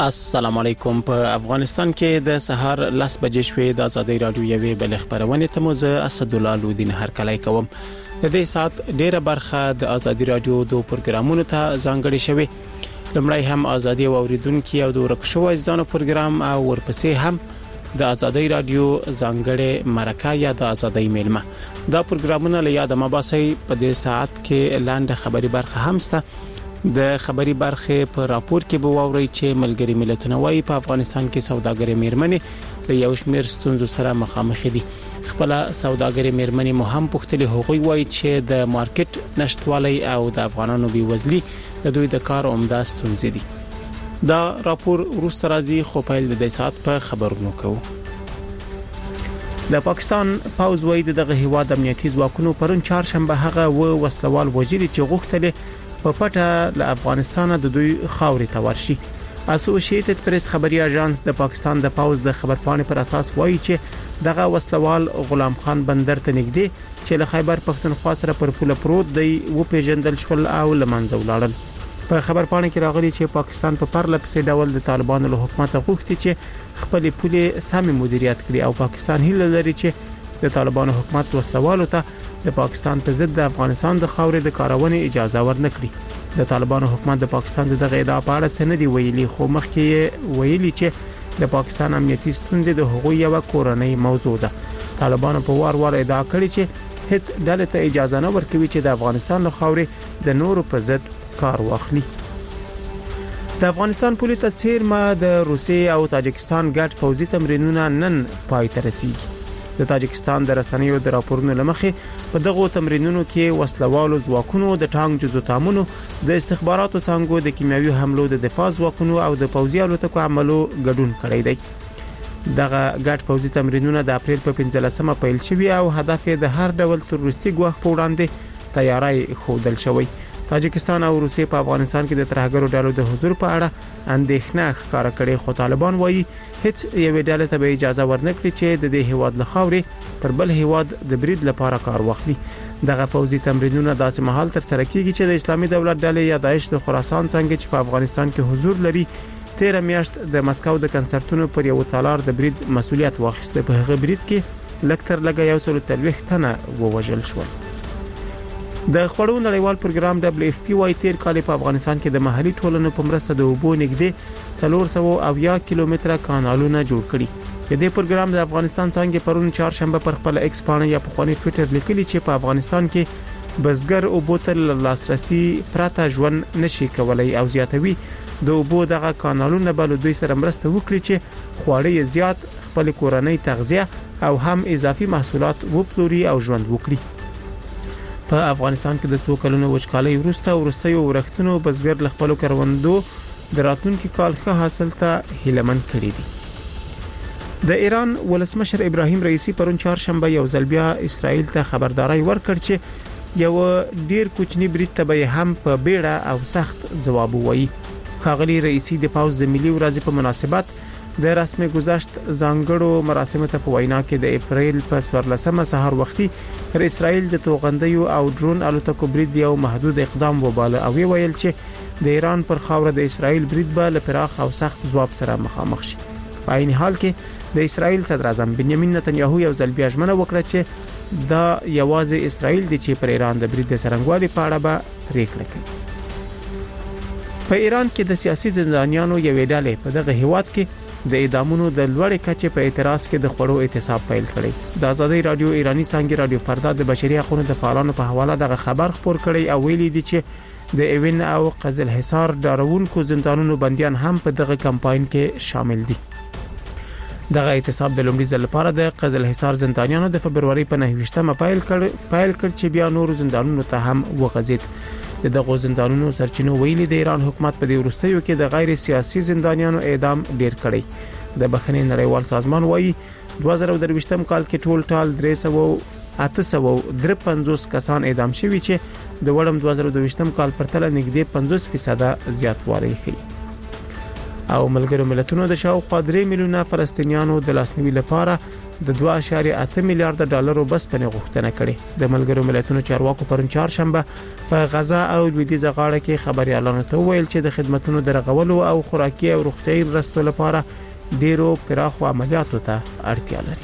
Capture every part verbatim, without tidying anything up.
السلام علیکم. په افغانستان کې د سهار لس بجې شوې د آزادۍ رادیو یوې بل خبرونه ته مو زه اسد الله لودین هرکلی کوم. د دې سات ډیره برخه د آزادۍ رادیو د پروګرامونو ته ځانګړې شوې. لمړی هم آزادۍ اوریدونکو او د ورکشو ځانو پروګرام او ورپسې هم د آزادۍ رادیو ځانګړې مرکه یا د آزادۍ میلمه. دا پروګرامونه له یاد مباسي په دې ساعت کې لاندې خبري برخه هم سته. د خبري برخه په راپور کې به ووري چې ملګری ملتونه وايي په افغانستان کې سوداګري میرمنې له یو شمېر ستونزو سره مخامخ دي. خپل سوداګري میرمنې مو هم پوښتنه هغوی وايي چې د مارکیټ نشټوالي او د افغانانو بیوزلي د دوی د کار عمده ستونزې دي. دا راپور وروسته راځي خو په دې ساعت په خبرونو کوو. د پاکستان پاوز وايي دغه هیواد امنیتي ځواکونو پرون چهارشنبه هغه و وسلوال وزیر چې غوښتل په پټه له افغانستان د دوی خاورې ته ورشي. اسوسییټډ پریس خبري اژانس د پاکستان د پاوز د خبرپاڼې پر اساس وایي چې دغه وسلوال غلام خان بندر ته نږدې چې له خیبر پښتونخوا سره پر پوله پروت دی و پیژندل شول او لمنځه ولاړل. په خبرپاڼې کې راغلي چې پاکستان په پرله پسې ډول د طالبانو له حکومت غوښتي چې خپل پولې سمې مدیریت کړي او پاکستان هیله لري چې د طالبانو حکومت وسلوالو ته د پاکستان په ضد د افغانستان د خاورې د کارونې اجازه ورنکړي. د طالبانو حکومت د پاکستان دغه ادعا په اړه څه نه دی ویلي خو مخکې ویلي چې د پاکستان امنیتي ستونزې د هغوی یو کورنۍ موضوع ده. طالبانو په وار وار ادعا کړې چې هیڅ ډلې ته اجازه نه ورکوي چې د افغانستان له خاورې د نورو په ضد کار واخلي. د افغانستان پولیس ته څیرمه د روسیې او تاجکستان ګډ پوځي تمرینونه نن پای ته رسیدي. د تاجکستان د رسنیو د راپورونو لمخې په دغه تمرینونو کې وسلوالو ځواکونو د ټانک جزو تامونو د استخباراتو څنګه د کیمیاوي حملو د دفاع ځواکونو او د پوځي الوتکو عملو ګډون کړی دی. دغه ګډ پوځي تمرینونه د اپریل په پنځلسمه پیل شوي او هدف یې د هر ډول تروریستي ګواښ په وړاندې تیاری خوندل شوی. تاجکستان او روسیې په افغانستان کې د ترهګرو ډلو د حضور په اړه اندېښنه ښکاره کړې خو طالبان وایي هیڅ یوې ډلې ته به اجازه ورنکړي چې د دې هیواد له خاورې پر بل هیواد د برید لپاره کار واخلي. دغه پوځي تمرینونه داسې مهال تر سره کیږي چې د اسلامي دولت ډلې یا داعش د خراسان څنګه چې په افغانستان کې حضور لري تیر میاشت د مسکو د کنسرتونو پر یو تالار د برید مسؤلیت واخیسته. په هغه برید کې لکتر لګا یو سل څلوېښت تنه ووژل شول. د خړو نړیوال پروګرام دبليو اف پی وايي تیر کال په افغانستان کې د محلي ټولنو په مرسته د اوبو نږدې څلور سوه اویا کیلومتره کانالونه جوړ کړي. د دې پروګرام د افغانستان څنګه پرون چهارشنبه پر خپل ایکس باندې یا په خوني ټوئیټر لیکلي چې په افغانستان کې بزګر اوبو ته لاسرسي پراته ژوند نشي کولای او زیاتوي د اوبو دغه کانالونه بل دوی سره مرسته وکړي چې خواړې زیات خپل کورنۍ تغذیه او هم اضافي محصولات وپلوري او ژوند وکړي. په افغانستان کې د څو کلونو وچکالۍ وروسته ورستیو ورښتونو بزګر ل خپل کروندو د راتلونکي کال ښه حاصل ته هیلمن کړی دي. د ایران ولسمشر ابراهیم رئیسی پرون چهارشنبه یو ځل بیا اسرائیل ته خبرداري ورکړ چې یو ډیر کوچنی برید ته به هم په بیړه او سخت ځواب وایي. ښاغلي رئیسی د پاوز د ملي ورځې په مناسبت د رسمي گذشت ځانګړو مراسمو ته په وینا کې د اپریل په څوارلسمه سهار وختي پر اسرائیل د توغندیو او ډرون الوتکو برید یو محدود اقدام وباله او ویل چې د ایران پر خاوره د اسرائیل برید به له پراخ او سخت ځواب سره مخامخ شي. په عین حال کې د اسرائیل صدر اعظم بنیامین نتنیاهو یو ځل بیا ژمنه وکړه چې دا یوازې اسرائیل د چې پر ایران د برید د څرنګوالي په اړه به پریکړه کوي. په ایران کې د سیاسي زندانیانو یوې ډلې په دغه هیواد کې د اعدامونو د لوړې کچې په اعتراض کې د خړو اعتصاب پیل کړی. د آزادۍ رادیو ایرانی څنګه رادیو فردا د بشري حقوقو د فعالانو په حواله دغه خبر خبر کړی او ویلي دي چې د ایوین او قزل حصار ډارونکو زندانونو بنديان هم په دغه کمپاین کې شامل دي. دغه اعتصاب د لومړي ځل لپاره د قزل حصار زندانیانو د فبرवरी په نهه ویشتمه پیل کړ پیل کړ چې بیا نور زندانونو ته هم وغځید. د دغه زندانونو سرچینو ویلي د ایران حکومت په دې ورستیو کې د غیر سیاسي زندانیانو اعدام ډیر کړی. د بخښنې نړیوال سازمان وایي دوه زره درویشتم کال کې ټول ټال درې سوه اته سوه درې پنځوس کسان اعدام شوي چې د وړم دوه زره درویشتم کال پرتله نږدې پنځوس فیصد زیاتوالی ښيي. او ملګرو ملتونو د شاوخوا درې میلیونه فلسطینیانو د لاسنیوي لپاره د دوه اعشاریه اته میلیارډ ډالرو بسپنې غوښتنه کړې. د ملګرو ملتونو چارواکو پرون چهارشنبه په غزا او لویدیځه غاړه کې خبريالانو ته ویل چې د خدماتو درغولو او خوراکي او روغتيایي مرستو لپاره ډیرو پراخو عملیاتو ته اړتیا لري.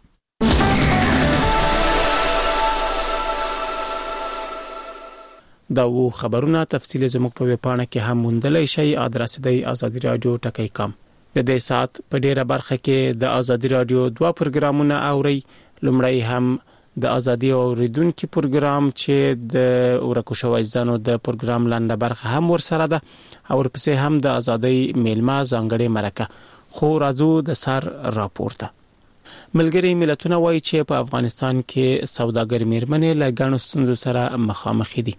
دا و خبرونه تفصیل زموږ په ویب پاڼه کې هم موندلای شئ. ادرس دی آزادی رادیو ټکی کام. د دې سات په ډیره برخه کې د آزادی رادیو دوه پروګرامونه اوري. لومړی هم د آزادی اوریدونکو پروګرام چې د ورکو شوی ځانو د پروګرام لاندې برخه هم ورسره ده او ورپسې هم د آزادی میلمه ځانګړي مرکه خو راځو د سر راپورته. ملګری ملتونه وایي چې په افغانستان کې سوداګر میرمنې له ګڼو ستونزو سره مخامخ دي.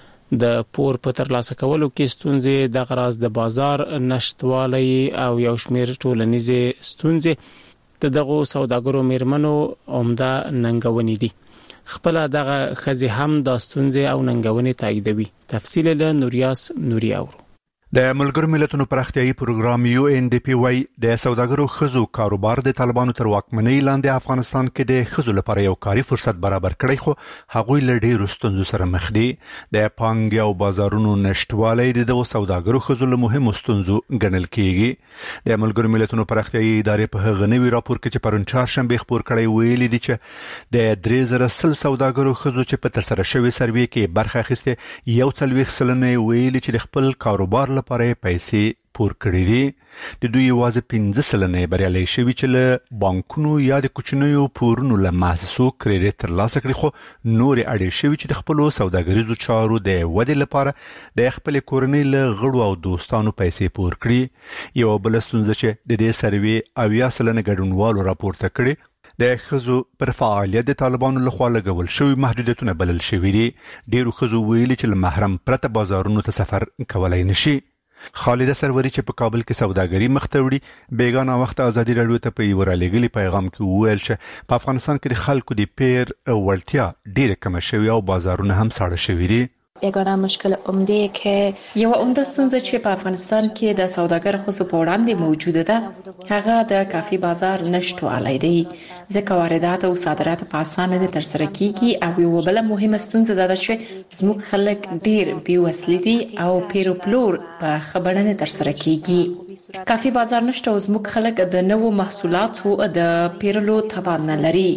د پور په ترلاسه کولو کې ستونزې د غراض د بازار نشټوالي او یو شمېر ټولنیزې ستونزې د دغه سوداګرو میرمنو عمده ننګونې دي. خپل دغه خزي هم د ستونزې او ننګونې تاییدوي. تفصیل له نوریاس نوري اورو. د ملګرو ملتونو پراختیایي پروګرام یو ان ډي پی واي د سوداګرو خزو کاروبار د طالبانو تر واکمنۍ لاندې افغانستان کې د خزو لپاره یو کاري فرصت برابر کړی خو هغوی له ډېرو ستونزو سره مخ دي. د پانګې او بازارونو نشټوالی د دغو سوداګرو خزو له مهمو ستونزو ګڼل کیږي. د ملګرو ملتونو پراختیایي ادارې په هغه نوي راپور کې چې پرون چهارشنبه خپور کړی ویلي دي چې د درې زره سل سوداګرو خزو چې په ترسره شوی سروې کې برخه اخیسته یو څلوېښت سلنه ویلي چې د خپل کاروبار لپاره پیسې پور کړې دي. د دوی یوازې پنځه سلنه بریالي شوي چې له بانکونو یا د کوچنیو پورونو له مؤسسو کریډټ ترلاسه کړي خو نور اړې شوي چې د خپل سوداګریزو چارو د ودې لپاره د خپل کورنۍ له غړو او دوستانو پیسې پور کړي. یو بل ستونزه چې د دې سروې اویا سلنه ګډونوالو راپورته کړي د خزو پر فعالیت د طالبانو لخوا لګول شوی محدودیتونه بلل شوی دي. ډیرو خزو ویلي چې له محرم پرته بازارونو ته سفر کولای نشي. خالده سروري چې په کابل کې سوداګري مخته وړي بیگانه وخت آزادي رادیو ته په یو رالېګلي پیغام کې وویل چې په افغانستان کې د خلکو د پیر وړتیا ډیره کم شوی او بازارونه هم ساړه شوي دي. یگانه مشکل عمده که یو عمده ستونزه چې په افغانستان کې د سوداګر خصوص په وړاندې موجوده ده هغه د کافي بازار نشټوالی دی. ځکه واردات او صادرات په اسانه نه ترسره کیږي او یو بل مهمه ستونزه ده چې زموږ خلک ډیر بیوسلی دي او پیروپلور په خبره نه ترسره کیږي. کافي بازار نشته او زموږ خلک د نوو محصولاتو د پیرلو توان نه لري.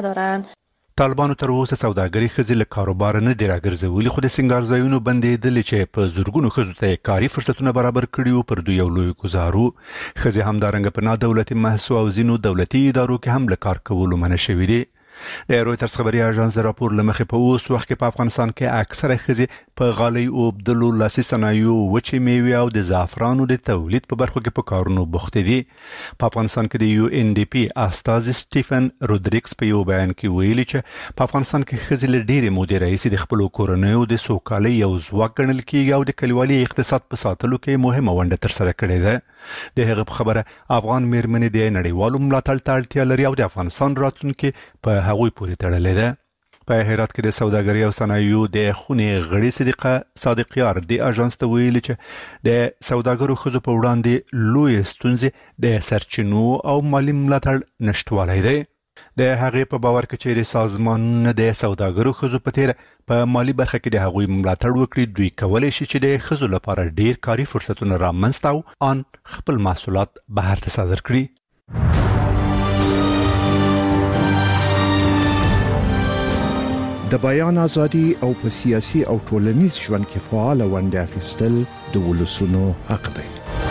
طالبانو تر اوسه سوداګري خزي له کاروبار نه دی راګرځولي خو د سنگار ځایونو بندېدل چې په زورګونو خزو ته کاري فرصتونه برابر کړي او پر دوی یو لوی گزارو. خزي همدارنګه په نادولتي محسو او زینو دولتي ادارو کې هم له کار کولو منع شوي دي. د رويټرز خبري اژانس د راپور لمخې په اوس وخت کې په افغانستان کې اکثره خزي په غالي او بدلو لاسي صنایعو وچې میوې او د زعفرانو د تولید په برخو کې په کارونو بوخت دي. په افغانستان کې د یو ان ډي پی استاذ سټيفن رودریکس په یو بیان کې ویلي چې په افغانستان کې خزي له ډېرې مودې راهیسې د خپل کورنیو د سوکالۍ یو ځواک ګڼل کېږي او د کلیوالي اقتصاد په ساتلو کې مهمه ونډه ترسره کړې ده. د هغه په خبره افغان میرمنې د نړیوالو ملاتړ ته اړتیا لري او د افغانستان راتلونکي په هغوی پورې تړلې ده. په هرات کې د سوداګرۍ او صنایعو د خونې غړي صدیقه صادقیار د اژانس ته ویلي چې د سوداګرو خزو په وړاندې لوی ستونزې د سرچینو او مالی ملاتړ نشټوالی دی. د هغې په باور کې چې سازمانونه د سوداګرو خزو په تیر په مالی برخه کې د هغوی ملاتړ وکړي دوی کولای شي چې د خزو لپاره ډیر کاري فرصتونه رامنځته او ان خپل محصولات بهر ته صادر کړي. د بیان ازادي او په سیاسي او ټولنیز ژوند کې فعال ونډه اخیستل د ولسونو حق دی.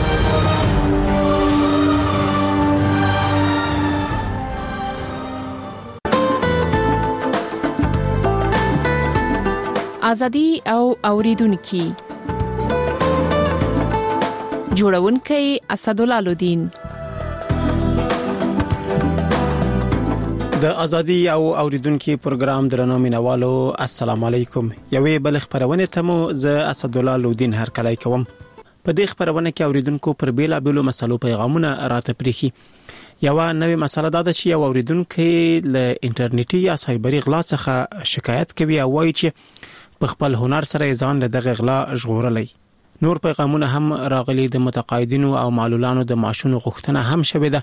ازادي او اوریدونکو جوړونکي اسدالله لودین. د ازادي او اوریدونکو پروګرام درنو مینوالو السلام علیکم. یوې بل خبرونه ته مو ز اسدالله لودین هر کله کوم. په دې خبرونه کې اوریدونکو پر بیل بیلو مسلو پیغامونه راته پریخي. یو نوې مسله دا ده چې یو اوریدونکو له انټرنیټي یا سایبري غلا څخه شکایت کوي او وایي چې په خپل هنر سره ځان له دغه غلا ژغورلای. نور پیغامونه هم راغلي د متقاعدینو او معلولانو د معاشونو غوښتنه هم شوه ده.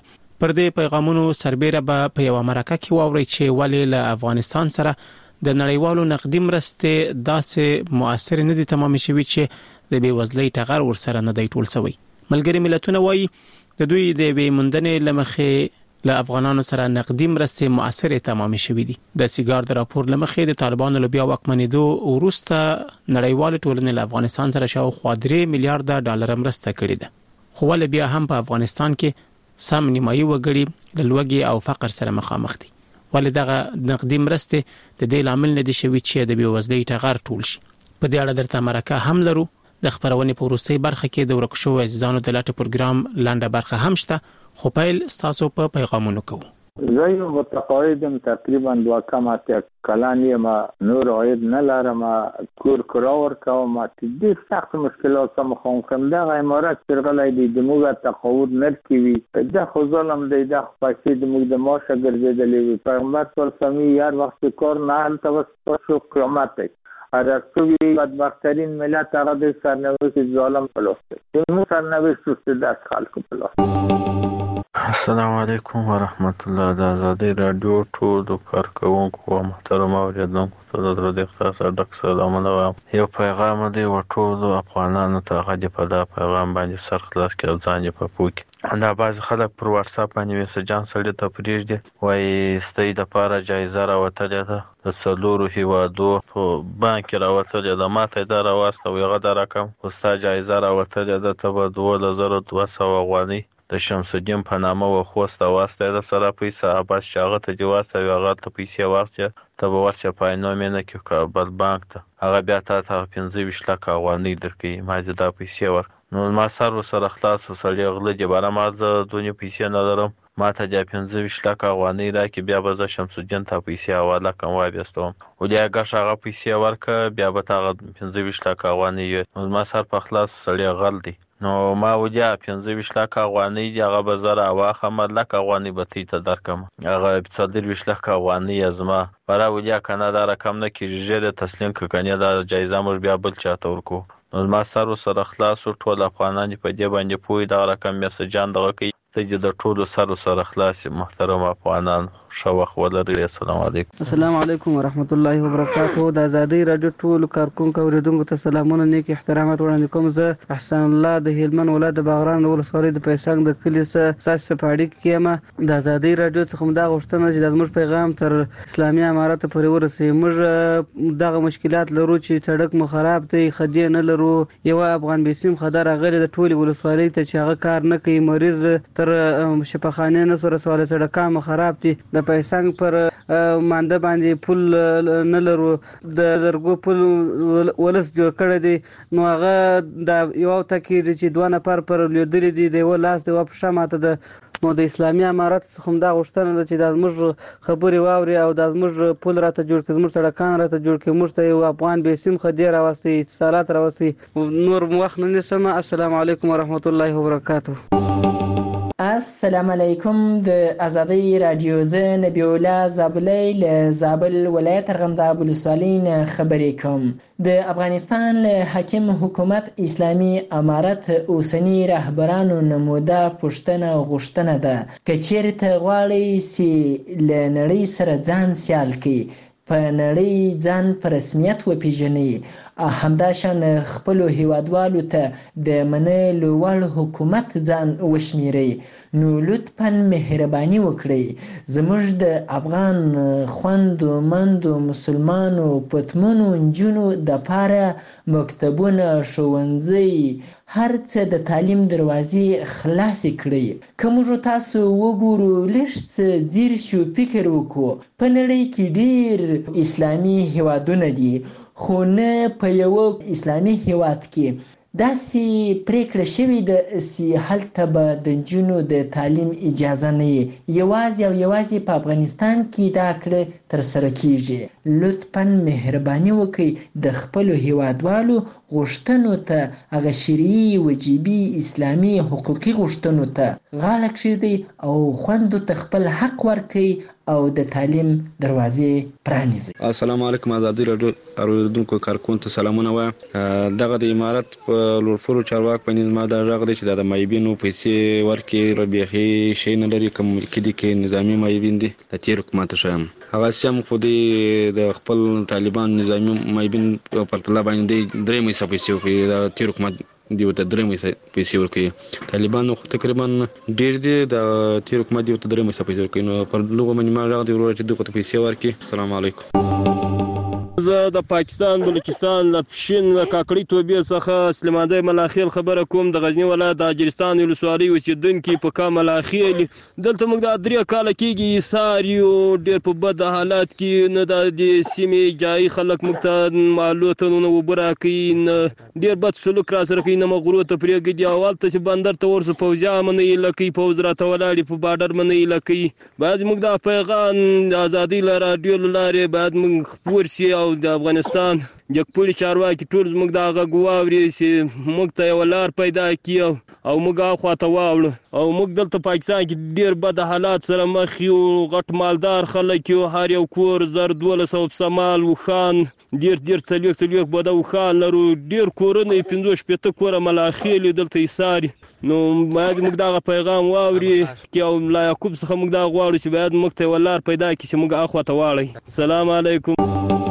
پر دې پیغامونو سربېره به په یو مرکه کې واوري چې ولې له افغانستان سره د نړیوالو نقدي مرستې داسې مؤثر نه دي تمام شوي چې د بیوزلۍ ټغر ورسره نه دی ټول شوی. ملګری ملتونه وایي د دوی د بیموندنې لمخې له افغانانو سره نقدي مرستې مؤثر تمام شوي دي. د سیګار د راپور لمخې د طالبانو له بیا واکمنېدو وروسته نړیوال ټولنې له افغانستان سره شاوخوا درې میلیارډ ډالر مرسته کړې ده. خو ول بیا هم په افغانستان کې سم نیمایي وګړي له لوږې او فقر سره مخامخ دي. ولې دغه نقدي مرستې د دې لامل نه دي شوي چې د بیوزلۍ ټغر ټول شي. په دې اړه درته مرکه هم لرو. د خبرونې په وروستۍ برخه کې د ورک شوو عزیزانو د لاټ پروګرام لاندې برخه هم شته، خو پیل ستاسو په پیغامونو کوو. زه یو متقاعدم، تقریبا دوه کم اتیا کلن یم، نور عاید نه لرم، کور کرا ورکوم، ډېر سخت مشکلات سره مخامخ یم. دغه امارت چې راغلی دی د موږ تقاعد نرکوي، دا خو ظلم دی، دا خو پیسې د موږ د معاشه ګرځېدلې وي. پیغمبر صلی الله علیه وسلم هر وخت کار نه هلته وسپا شو قیامت دی. ارسطوی بدبخترین ملت هغه د سرنوشت ظالم پلاس دی. زموږ سرنوشت وروسته د خلکو پلاس. السلام علیکم ورحمت الله. د آزادۍ رادیو ټولو کارکوونکو او محترم اوریدونکو ته د درود احساسه ډک سلامونه وایم. یو پیغام دی و ټولو افغانانو ته، هغه دې په دا پیغام باندې سر خلاص کړي او ځان یې په پوه کړي. دا بعضې خلک پر واټساپ باندې میسجان سړي ته پرېږدي، وایي ستاسو دپاره جایزه راوتلې ده، د څلورو هېوادو په بانک کې راوتلې ده، ما ته یې دا راواستوي، هغه دا رقم خو ستا جایزه راوتلې ده، ته به دولس زره دوه سوه افغانۍ د شمس الدین په نامه و خوسته واسطه د سره پیسې بس چې هغه ته دی واسطه هغه ته پیسې واسطه ته به ورڅ په نومینه کې کابل بانک ته هغه بیا ته ته پنځه ویشت لک افغانۍ درکې. ما زه دا پیسې ور نو ما سر سره خلاص وسړی غله دی بارا مرزه دونی پیسې نه لرم، ما ته د پنځه ویشت لک افغانۍ راکې، بیا به زه شمس الدین ته پیسې حواله کوم وایستم او بیا ګش هغه پیسې ورکه، بیا به ته پنځه ویشت لک افغانۍ نو ما سر په خلاص سړی غل دی. نو ما وجه پنځه ویشت لک افغانۍ دی، هغه به زه راواخم لک افغانۍ به تی ته درکم، هغه څلور ویشت لک افغانۍ زما برا وجه کنه دا رقم نه کېږي، ژر تسلیم که کنه دا جایزه موږ بیا بل چاته ورکو. نو ما سر سره خلاص ټول افغانان په دې باندې پوي دا رقم میسجان دغه کوي ته د ټولو سر سره خلاص. محترم افغانان ښه وخت ولرئ. السلام علیکم. السلام علیکم ورحمت الله وبرکاته. د آزادۍ رادیو ټولو کارکونکو اوریدونکو ته سلامونه، نیک احترامات وړاندې کوم. زه احسان الله د هلمند ولایت د باغران ولسوالۍ د پیسنګ د کلي څخه ساسي پاړی کې یم. د آزادۍ رادیو څخه هم دا غوښتنه چې د زموږ پیغام تر اسلامي امارات پورې ورسوي. موږ دغه مشکلات لرو چې سړک مو خراب دی، خدي نه لرو، یو افغان بیسیم خدای راغلی د ټولې ولسوالۍ ته چې هغه کار نه کوي، مریض تر شفاخانه نه سره سوال سړکا مو خراب دي. د پیسنګ پر مانده باندې پل نه لرو، د درګو پل ولس جوړ کړی دی، نو هغه د یو تکي چې دوه نفر پر لیدل دي د یو لاس د واپښه ماته د نو د اسلامي امارات څخه دا غوښتنه ده چې د موږ خبرې واوري او د موږ پل راته جوړ کړي، موږ سړکان راته جوړ کړي، موږ ته یو افغان بیسیم خدای راوستي، اتصالات راوستي. نور وخت نه نسم. السلام علیکم ورحمت الله وبرکاته. السلام علیکم. د آزادۍ رادیو زه نبی الله زابلی له زابل ولایت ارغنداب ولسوالۍ نه خبرې کوم. د افغانستان له حاکم حکومت اسلامي امارت اوسنی رهبرانو نموده پوښتنه غوښتنه ده که چیرته غواړي چې له نړۍ سره ځان سیال کړي، په نړۍ ځان په رسمیت وپیژني، همداشان خپلو هیوادوالو ته د منلو وړ حکومت ځان وشمیري، نو لطفاً مهرباني وکړئ زموږ د افغان خوندو مندو مسلمانو پتمنو نجونو دپاره مکتبونه، ښوونځي، هر څه د تعلیم دروازې خلاصې کړئ. که موږ تاسو وګورو لږ څه ځیر شو فکر وکړو، په نړۍ کې ډېر اسلامي هیوادونه دي، خو نه په یو اسلامي هیواد کې داسې پریکړه شوې ده چې هلته به د نجونو د تعلیم اجازه نه وي. یوازې او یوازې په افغانستان کې دا کړه ترسره کیږي. لطفاً مهرباني وکړئ د خپلو هیوادوالو غوښتنو ته، هغه شرعي وجیبي اسلامي حقوقي غوښتنو ته غاړه کښېږدئ او خوندو ته خپل حق ورکړئ او د تعلیم دروازې پرانیزي. السلام علیکم. ازادي رادیو اوریدونکو کارکون ته سلامونه وایم. دغه د امارات په لورفورو چارواک په نظام دا راغلی چې د مایبینو پیسې ورکې ربيخي شي نه لري، کوم کې دي کې نظامی مایبین دي د تیر حکومت شوم هغه سم خو د خپل طالبان نظامی مایبین په پرتله باندې درې مې سپېڅو په د تیر حکومت دیو ته درې مې پیسې ورکړي. طالبان خو تقریبا ډېر دي د تیر حکومت دیو ته درې مې پیسې ورکړي، نو پر لوګو باندې ما راغلی ورور چې دغه پیسې ورکړي. السلام علیکم. زه د پاکستان بلوچستان له پښین له کاکړی توبې څخه سلیماندی ملاخیل خبره کوم. د غزنی ولایت د اجرستان ولسوالۍ اوسیدونکي په کا ملاخیل دلته موږ د درې کال کېږي ساریو ډېر په بد حالات کې نه د سیمې جای خلک موږ ته معلوماتونه وبره کوي، نه ډېر بد سلوک را سره کوي، نه مغرو ته پرېږدي دی اول ته چې بندر ته ورسو پوځیان منې لکې پوځ راته ولاړې په بارډر منې لکې. باید موږ د پیغام د ازادۍ له راډیو له لارې باید موږ خپور شي او د افغانستان جګپوري چارواکي ټول موږ د هغه ګواوري چې موږ ته یو لار پیدا کړي او موږ هغه ته واوړو. او موږ دلته پاکستان کې ډېر بد حالات سره مخ یو، غټ مالدار خلک یو، هر یو کور زر دولس سوه سمال وخان ډېر ډېر څلوېښت څلوېښت بده وخان لرو، ډېر کورونه یې پنځه شپېته کوره ملاخیل دلته یې ساري. نو باید موږ دغه پیغام واوري او لا یعقوب څخه موږ دا غواړو چې باید موږ ته یو لار پیدا کړي چې موږ هغه ته واړی. السلام علیکم.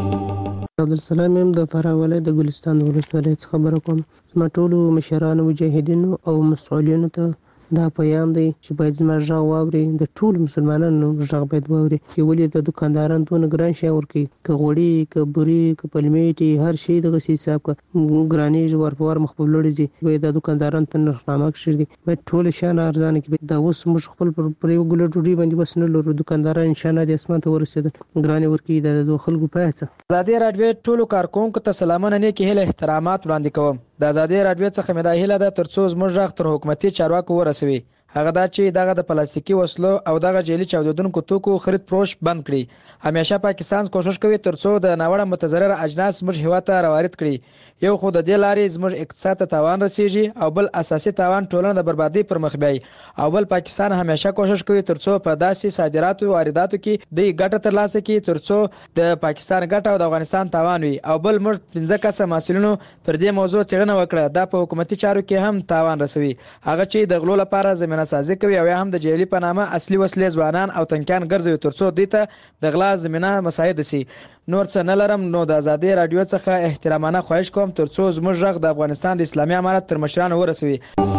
عبدالسلام یم د فراه ولایت د ګلستان ولسوالۍ څخه خبره کوم. زما ټولو مشرانو مجاهدینو او مسؤلینو ته دا پیغام دی چې باید زما غږ واوري، د ټولو مسلمانانو غږ باید واوري چې ولې د دکانداران دونه ګران شی ورکوي، که غوړي که بوري که پلمېټي هر شی دغه حساب که ګرانېږي ور په ور مخ په لوړې ځي، باید د دکانداران په نرخنامه کښې دي باید ټول شیان ارزانه کړي. دا اوس موږ خپل پر یو ګوله ډوډۍ باندې بس نه لرو، دکانداران انشاءالله د اسمان ته ورسېدل ګرانې ورکوي. د دغو خلکو پایه څه. ازادي راډیو ټولو کارکوونکو ته سلامونه نیکې هیلې احترامات وړاندې کوم. د ازادي راډیو څخه مې دا هیله ده تر څو زموږ غږ تر حکومتي چارواکو ورسوي، هغه دا چې دغه د پلاستیکي وسلو او دغه جعلي چاودېدونکو توکو خرید فروش بند کړي. همیشه پاکستان کوشش کوي تر څو د ناوړه متضرر اجناس زموږ هېواد ته راوارد کړي. یو خو د دې لارې زموږ اقتصاد ته تاوان رسیږي او بل اساسي تاوان ټولنه د بربادۍ پر مخ بیایي، او بل پاکستان همیشه کوشش کوي تر څو په داسې صادراتو او وارداتو کې دوی ګټه ترلاسه کړي تر څو د پاکستان ګټه او د افغانستان تاوان وي. او بل موږ پنځه کسه مسؤلینو پر دې موضوع څېړنه وکړه، دا په حکومتي چارو کې هم تاوان رسوي، هغه چې د غلو لپاره زمینه سازي کوي او هم د جعلي په نامه اصلي وسلې ځوانان او تنکیان ګرځوي تر څو دوی ته د غلا زمینه مساعد شي. نور څه نه لرم، نو د ازادي راډیو څخه احترامانه خواهش کوم تر څو زموږ غږ د افغانستان د اسلامي امارت تر مشرانو ورسوي.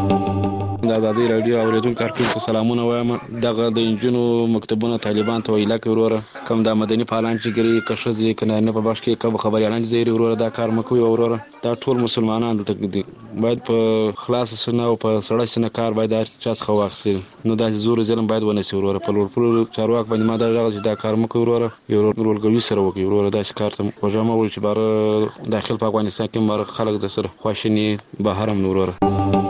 د ازادي راډیو اوریدونکو کارکوونکو ته سلامونه وایم. دغه د انجونو مکتبونه طالبان ته ویلا کوي وروره، کوم د مدني فعالان چې ګري که ښځې که نارینه په بخش کې کوم خبریالان چې زیري وروره دا کار مه کوئ وروره. دا ټول مسلمانان دلته دي، باید په خلاصه سینه او په سړه سینه کار باید هر چا څخه واخیستل، نو داسې زور ظلم باید ونه شي وروره. په لوړپوړو چارواک باندې ما دا غږ چې دا کار مه کوئ وروره، یو ورورګلوي سره وکړئ وروره. داسې کار ته وژه مه وړئ چې باره داخل په افغانستان کې باره خلک د سره خواشیني بهر هم وروره.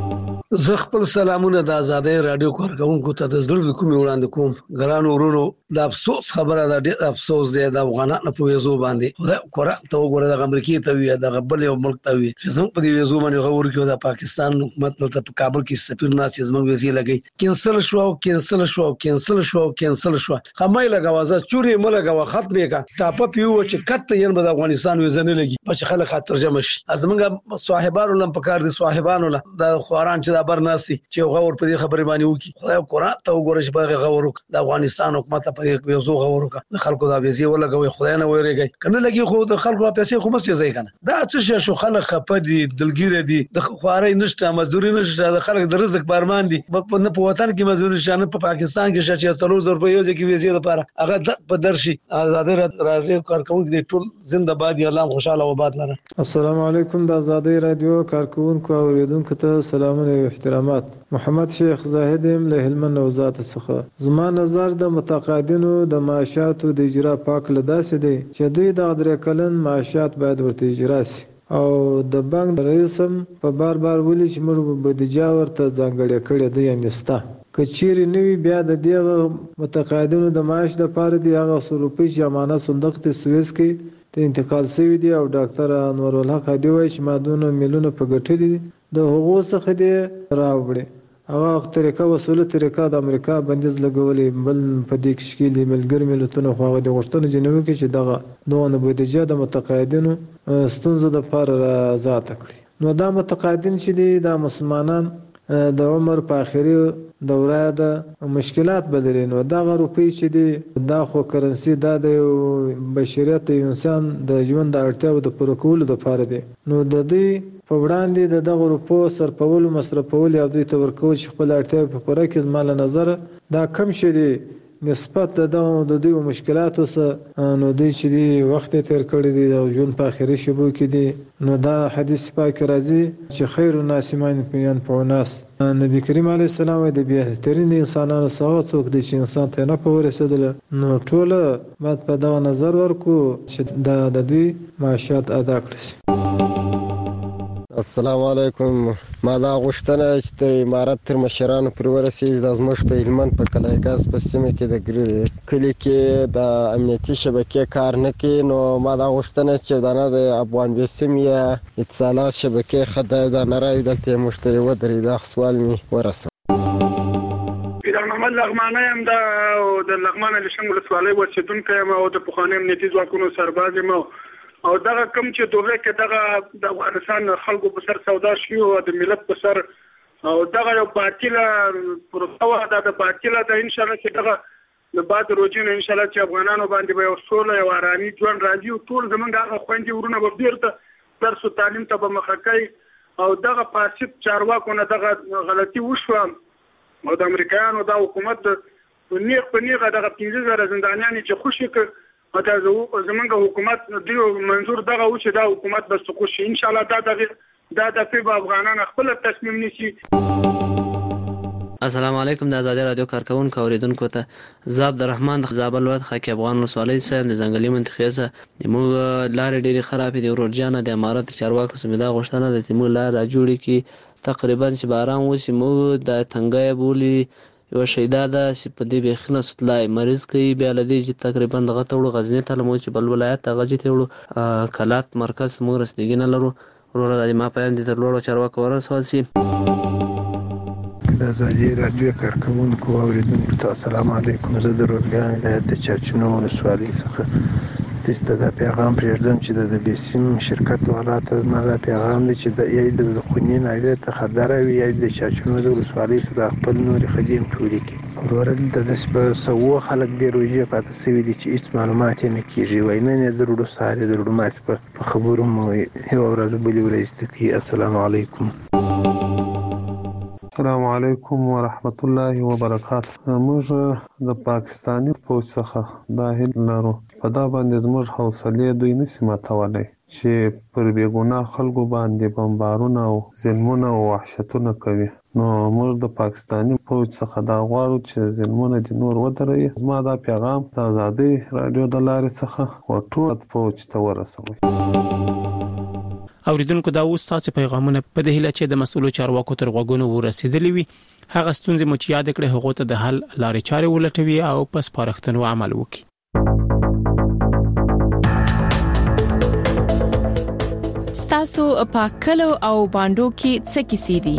زه خپل سلامونه د ازادۍ راډیو کارکوونکو ته د زړه د کومې وړاندې کوم. ګرانو ورونو، د افسوس خبره ده، ډېر افسوس دی د افغانانو په ویزو باندې. خدای قرآن ته وګوره، دغه امریکې ته وي دغه بل یو ملک ته وي چې زموږ په دې ویزو باندې غور کړي، د پاکستان حکومت دلته په کابل کې سفیر ناست چې زموږ ویزې لګوي، کینسل شوه او کینسل شوه او کینسل شوه او کینسل شوه. خمه یې لګوه، زه چورې مه لګوه، ختم یې کړه، ټاپه پې ووه چې کته یې به د افغانستان ویزه نه لګي، په چې خلک ترجمه شي. زموږ صاحبانو له هم پکار دي، صاحبانو له د خواران چې دا بر ناست دي چې غور په دې خبرې باندې وکړي. خدای قرآن ته وګوره چې په غور وکړي، د افغانستان حکومت په دې ویزو غور وکړه، د خلکو دا ویزې ولګوي. خدای نه ویریږي کنه لګي، خو د خلکو پیسې خو مست ځای کنه. دا څه شو، خلک خپه دي، دلګیره دي، د خواري نشته، مزدوري نشته، د خلک د رزق بارمان دي، نه په وطن کې مزدوري شته، نه په پاکستان کې شته چې څلور زره روپۍ یو ځکه ویزې لپاره هغه په درشي. ازادي راډیو کارکوونکو دې ټول زنده باد، الله خوشاله او آباد لره. السلام علیکم. د ازادي راډیو کارکوونکو او اوریدونکو ته سلامونه او احترامات. محمد شیخ زاهد یم له هلمند وزارت څخه. زما نظر د متقاعدینو د معاشاتو د اجرا پاک له داسې دی چې دوی د درې کلن معاشات باید ورته اجرا شي، او د بانک رئیس هم په بار بار ویلي چې موږ بودیجه ورته ځانګړې کړې ده، یعنې شته. که چیرې نه وي بیا د دغه متقاعدینو د معاش لپاره د هغه څو روپۍ چې امانت صندوق د سویس کې ته انتقال شوي دي، او ډاکټر انور الحق هادي وایي چې ما دونه میلیونه په ګټلي دي، د هغو څخه دې راوړي. هغه طریقه وسوله طریقه د امریکا بندیز لګولې بل په دې کې شکیلې ملګری ملتونو خو هغه د غوښتنې جنوي کې چې دغه دوه بودیجه د متقاعدینو ستونزه د فار آزاد کړي نو دا متقاعدین چې دي د مسلمانان د عمر په اخري دوره د مشکلات بدلین او دا روپی چې دی دا خو کرنسي دا د بشریت انسان د ژوند د اړتیاو د پوره کولو لپاره دی نو د دوی په وړاندې د دغه روپو سرپول مصرفول او دوی تور کول چې خپل اړتیا په پوره کې زمال نظر دا کم شي دی نسبت د د دوی مشکلاتو سره نو دوی چې دی وخت تیر کړی دی او ژوند په اخري شبو کې دی نو دا حدیث پاک راځي چې خیر الناس من ينفع الناس نبی کریم علیه السلام د بهترین انسانانو څخه څوک دی چې انسان ته نه په ورسېدل نو ټول باید په دا نظر ورکو چې دا د دوی معاشات ادا کړي. السلام علیکم. ما دا غوښتنه چې تر امارت تر مشرانو پر ورسېږي د زموږ په هلمند په کلایګاز په سیمه کې د کلي کې د امنیتي شبکې کار نه کوي نو ما دا غوښتنه چې دا د افغان بیسیم یا اتصالات شبکې خدای دا نه راوي دلته مشتري ودرې دا سوال می ورسوه. پیران محمد لغمانه هم دا د لغمانه لشنګ ولسوالۍ ورسېدونکی یم او د پخواني امنیتي ځواکونو سرباز یم او دغه کوم چې دوله کې دغه د افغانستان خلکو په سر سودا شي او د ملت په سر او دغه یو باطله پروسه ده د باطله د ان شاء الله چې دغه د بعد روزینه ان شاء الله چې افغانانو باندې به یو سوله او آرامي ژوند راځي او ټول زمونږ هغه خويندې ورونه به بیرته درس او تعلیم ته به مخه کوي او دغه فاسد چارواکو نه دغه غلطي وشوه او د امریکایانو د حکومت د نیغ په نیغه دغه پنځه زره زندانیان چې خوشي ک او دا زمونږ حکومت دیو منظور دغه و چې دا حکومت بس خوش ان شاء الله دا دغه دا د فیب افغانان خپل تصمیم نیسي. السلام علیکم. د آزادي رادیو کارکونکو اوریدونکو ته زاب د رحمان د زابل ولایت خاکی افغان ولسوالۍ سم د ځنګلي منطقې څخه د مو لارې ډېری خراب دي ورورجانه د امارات چارواکو سمیدا غوښتنه د تیمو لار جوړی کی تقریبا چې باران وسی مو د تنګای بولی یو شیدا ده چې په دې بخنه ستلای مریض کوي بیا لدی چې تقریبا دغه ټول غزنی ته لمو چې بل ولایت هغه چې ټول کلات مرکز موږ رسیدګی نه لرو ورور د ما په اند تر لوړو چارواکو ورسول سي. د آزادي رادیو کارکونکو اوریدونکو ته السلام علیکم. زه د روزګان ولایت د چرچنو ولسوالۍ څخه تاسو ته پیغام پرېږدم چې د بیسیم شرکت ولاته ما دا پیغام دی چې د یی د خونین ایله ته خبره وی یی د چرچنو د ولسوالۍ څخه خپل نور خدیم ټولې کی ورل د داس په سو خلک د روزي پاتې سوي دي چې هیڅ معلومات نه کیږي وای نه درودو ساره درودو ماس په خبرو مو یو ورځ بلی ورځ ته. السلام علیکم. السلام علیکم ورحمت الله وبرکاته. موږ د پاکستاني فوج څخه داخل لرو په دا باندې زموږ حوصله دوی نسی ماتولای چې پر بیګونه خلکو باندې بمبارونه او ظلمونه او وحشتونه کوي نو موږ د پاکستاني فوج څخه دا غواړو چې ظلمونه د نور ودروي. زما دا پیغام د آزادي رادیو د لارې څخه ورټول فوج ته ورسوي. اوریدونکو دا اوس تاسو پیغامونه په دې هله چې د مسؤلو چارواکو تر غوګونو ورسېدلې وي هغه ستونزې مو چې یاد کړې هغه ته د حل لارې چارې ولټوي او پس پارښتنو عمل وکړي. ستاسو په کلو او باندو کې څه کیسې دي؟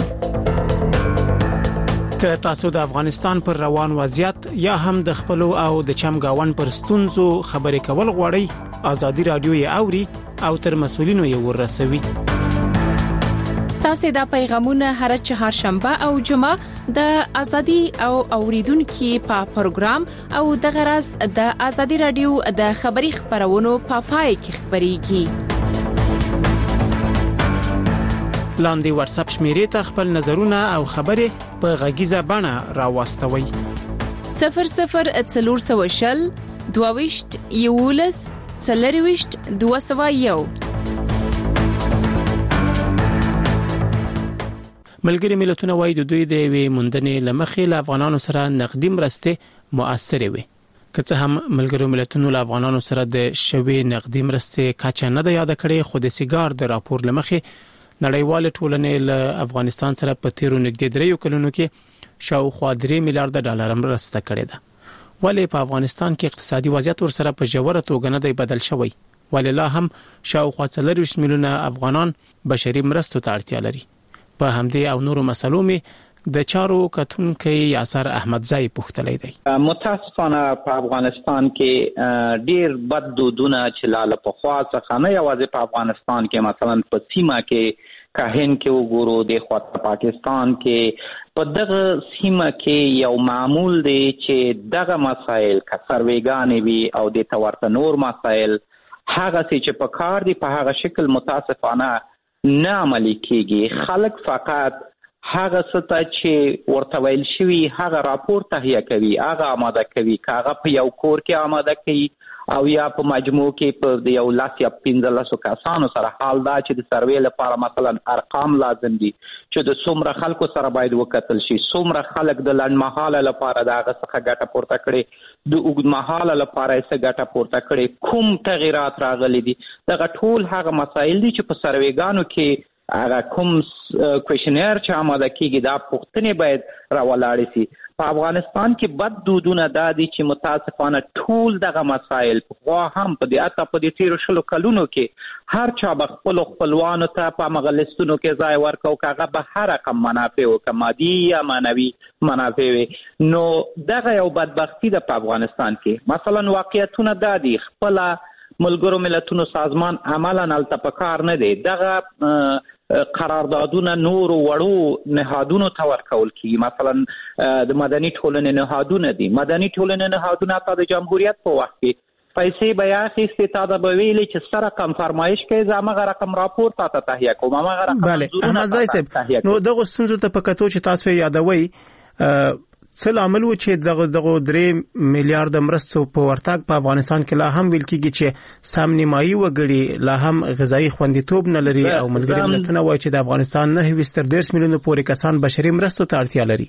که تاسو د افغانستان پر روان وضعیت یا هم د خپلو او د چمګاون پر ستونزو خبرې کول غواړئ آزادي رادیو یې اوري او تر مسؤلینو یې ورسوي. ستاسو د پیغامونه هر چهارشنبه او جمعه د ازادي او اوریدونکو په پروګرام او د غرض د آزادي رادیو د خبري خبرونو په پای کې خبريږي. لاندې واتس اپ شمیرې ته خپل نظرونه او خبرې په غږیزه بڼه راوستوي. صفر صفر څلور سوه شل دوه یولس څلرويشت دوه سوه یو. ملګری ملتونه وایي د دوی د وی مندنې لمخې له افغانانو سره نقدي مرستې مؤثر وي. که څه هم ملګری ملتونو له افغانانو سره د شوي نقدي مرستې کچه نه ده یاد کړې خو د سیګار د راپور لمخې نړیوال ټولنې له افغانستان سره په تیرو نږدې دریو کلونو کې شاوخوا درې میلیارډ ډالر مرسته کړې ده. ولې په افغانستان کې اقتصادي وضعیت ورسره په جوړه توګه نه دی بدل شوی ولې لا هم شاوخوا څلرويشت میلیونه افغانان بشري مرستو ته اړتیا لري. په همدې او نورو مسلو می د چارو کتونکو یاسر احمدزئی پوښتلی دی. متاسفانه په افغانستان کې ډیر بد دودونه چې لاله په خوا څخه نه یوازې په افغانستان کې مثلا په سیمه کې کاهن کې وګورو د خواته پاکستان کې په دغه سیمه کې یو معمول دی چې دغه مسایل که سرویګانې وي او د تورته نور مسایل هغه چې په کار دی په هغه شکل متاسفانه نه عملي کیږي. خلک فقط هغه څه چې ورته ویل شوی هغه راپور تهیه کوي، هغه آماده کوي، هغه په یو کور کې آماده کوي او یا په مجموع کې په یو لاس یا پنځلسو کسانو سره. حال دا چې د سروې لپاره مثلا ارقام لازم دي چې د څومره خلکو سره باید وکتل شي، څومره خلک د لنډمهاله لپاره د هغه څخه ګټه پورته کړي، د اوږدمهاله لپاره یې څه ګټه پورته کړي، کوم تغیرات راغلي دي. دغه ټول هغه مسایل دي چې په سروېګانو کې هغه کوم کوېشنیر چې آماده کیږي دا پوښتنې باید راولاړې شي. په افغانستان کې بد دودونه دا دي چې متاسفانه ټول دغه مسایل خو هم په دې اته په دې تیرو شلو کلونو کې هر چا به خپل خپلوانو ته په مغلستونو کې ځای ورکو، کاغه به هر رقم منافع او کمادي یا مانوي منافع وي. نو دغه یو بدبختی ده په افغانستان کې. مثلا واقعیتونه دا دي خپل ملګرو ملتونو سازمان عملاً الته په کار نه دی، دغه قراردادونه نور وړو نهادونو ته ورکول کیږي. مثلا د مدني ټولنې نهادونه دي، مدني ټولنې نهادونه ته د جمهوریت په وخت کې پیسې بیا اخیستې، تا د به ویلې چې سره رقم فرمایش کوي زه همغه رقم راپور تا ته تهیه کوم، همغه رقم بله احمدزئی صاحب. نو دغه ستونزو ته په کتو چې تاسو یادوي څه لامل و چې دغه دغه درې میلیارډ مرستو په ورتګ په افغانستان کې لا هم ویل کېږي چې سم نیمایي وګړي لا هم غذایی خوندیتوب نه لري او ملګري ملتونه وایي چې د افغانستان نه وستر ډیرس میلیونه پورې کسان بشري مرستو ته اړتیا لري.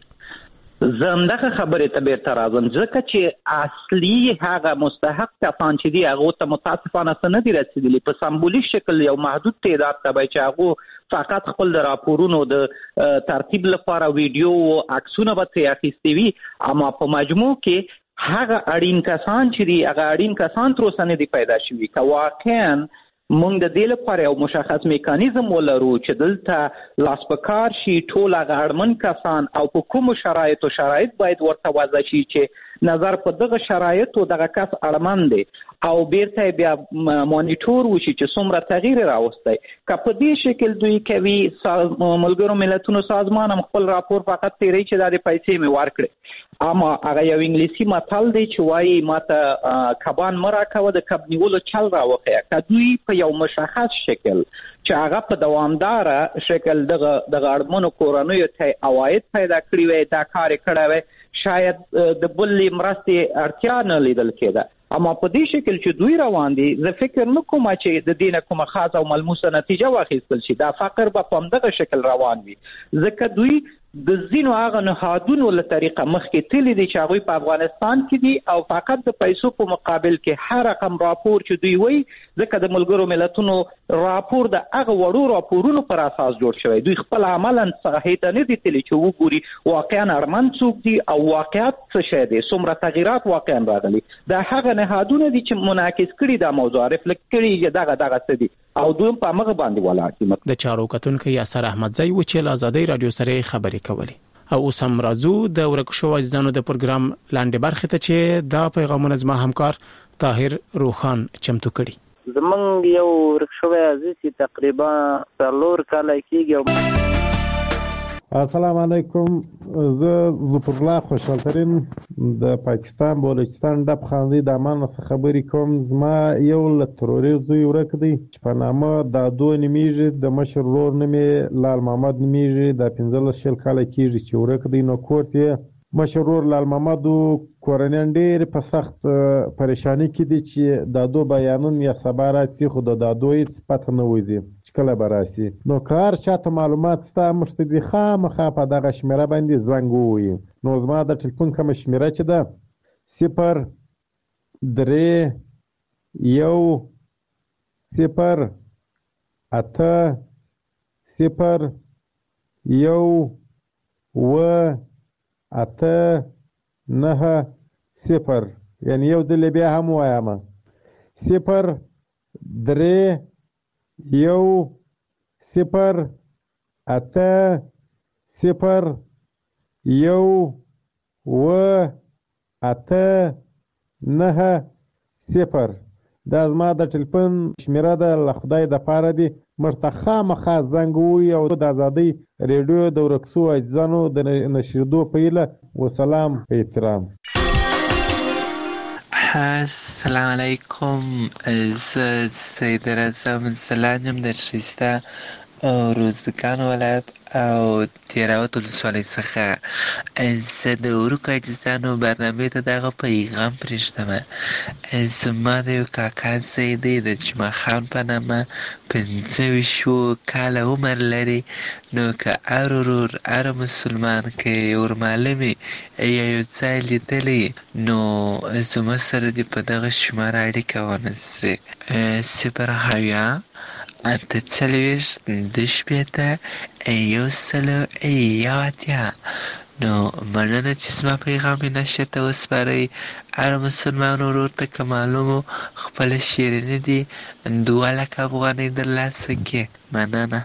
زمدغه خبره ته بیرته راځم ځکه چې اصلي هغه مستحق کسان چې دی هغه ته متاسفانه څه نه دي رسیدلي. په سمبولیک شکل یو محدود تعداد ته به چې هغه فقط خپل د راپورونو د ترتیب لپاره ویډیو او عکسونه به ترې اخیستي وي، اما په مجموع کې هغه اړین کسان چې دی هغه اړین کسان تر اوسه نه دي پیدا شوي. که واقعا مونږ د دې لپاره یو مشخص میکانیزم ولرو چې دلته لاس په کار شي ټول هغه اړمن کسان او په کومو شرایطو شرایط باید ورته وضع شي چې نظر په دغه شرایطو دغه کس اړمن دی او بیرته بیا مانیټور وشي چې څومره تغییر راوستي. که په دې شکل دوی کوي ملګرو ملتونو سازمان هم خپل راپور فقط تیری چې د پیسې می ورکړي، اما هغه یو انګلیسي متل دی چې وایي ماته کبان مرا کوه د کب نیولو چل راوخی. که دوی په یو مشخص شکل چې هغه په دوامدار شکل دغه دغه اړمنو کورنیو ته عواید پیدا کړی وي دا کار کړی وي شاید د بلې مرستې اړتیا نه لیدل کېده. اما په دې شکل چې دوی روان دي زه فکر نه کوم چې د دینه کومه خاصه او ملموسه نتیجه واخیستل شي. دا فقر به په همدغه شکل روان وي ځکه دوی د ځینو هغه نهادونو له طریقه مخکې تللی دي چې هغوی په افغانستان کې دي او فقط د پیسو په مقابل کې هر رقم راپور چې دوی وایي ځکه د ملګرو ملتونو راپور د هغه وړو راپورونو پر اساس جوړ شوی. دوی خپل عملاً څه ته نه دي تللی چې وګوري واقعا اړمن څوک دي او واقعیت څه شی دی، څومره تغیرات واقعا راغلي. دا هغه نهادونه دي چې منعکس کړي دا موضوع رفلکټ کړي چې دغه دغه څه دي او دوی په هغه باندې ولاړ دي. د چارو کتونکو یاسر احمدزئی و چې آزادۍ رادیو سره خبرې کوي او اوس هم راځو د ورکشو عزیزانو د پروګرام لاندې برخه ته چې دا پیغامونه زما همکار طاهر روخان چمتو کړي. زمونږ یو ورکشو عزیز تقریبا څلور کاله کېږي. السلام علیکم، زه ظفر الله خوشحال ترین د پاکستان بلوچستان ډب خاندي د امان څخه خبرې کوم. زما یو له تروریست زوی ورک دی چې په نامه دادو نومیږي، د مشر ورور نوم یې لال محمد نومیږي، د پنځلس شل کاله کېږي چې ورک دی. نو کور ته مشر ورور لال محمد کورنیان ډېر په سخت پریشانی کې دي چې دادو بیانون یا سبا راسي خو د دادو هیڅ پته نه وځي چې کله به راسي. نو که هر چاته معلومات شته موږ ته دي خامخا په دغه شمېره باندې زنګ ووهي. نو زما د ټلیفون کومه شمېره چې ده صفر درې یو صفر اته صفر یو اوه اته نهه صفر، یعنی یو دل بیا هم وایم صفر درې یو صفر اته صفر یو اوه اته نهه صفر. دا زما د ټلیفون شمیره ده، له خدای دپاره دې موږ ته خامخا زنګ ووهي او د ازادۍ ریډیو د ورک سوو عاجزانو د نشریدو په هیله. وسلام په احترام. السلام علیکم. زه سید رضا منسلان یم د ښایسته روزګان ولایت او تیراوت ولسوالۍ څخه. زه د ورک عاجزانو برنامې ته دغه پیغام پرېږدم. زما د یو کاکا زوی دی د جمعه خان په نامه، پنځه ویشت کاله عمر لري. نو که هر ورور هر مسلمان که یې ورمعلومې یا یو ځای لیدلی نو زما سره دې په دغه شماره اړیکه ونیسي: صفر اویا اته څلوېښت دوه شپېته یو سلو یو اتیا. نو مننه چې زما پیغام یې نشر ته وسپارئ. هر مسلمان ورور ته که معلوم خپله شیریني دي دوه لکه افغانۍ ترلاسه کړي. مننه.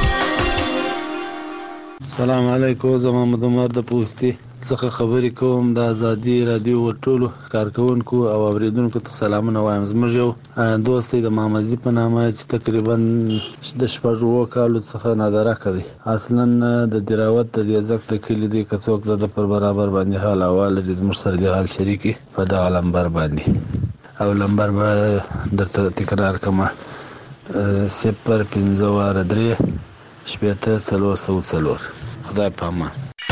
السلام علیکم. زه محمد عمر د پوستي څخه خبرې کوم. د ازادي راډیو ټولو کارکوونکو او اوریدونکو ته سلامونه وایم. زموږ یو دوست دی د محمدزي په نامه چې تقریبا د شپږ اووه کالو څخه نادرکه دی. اصلا د دراوت د دیزک د کلي دی. که څوک د پر برابر باندې حال احوال لري زموږ سره د حال شریکي په دغه لمبر باندې. او لمبر به درته تکرار کړم: صفر پنځه واره درې شپېته څلور سوه څلور. خدای په امان.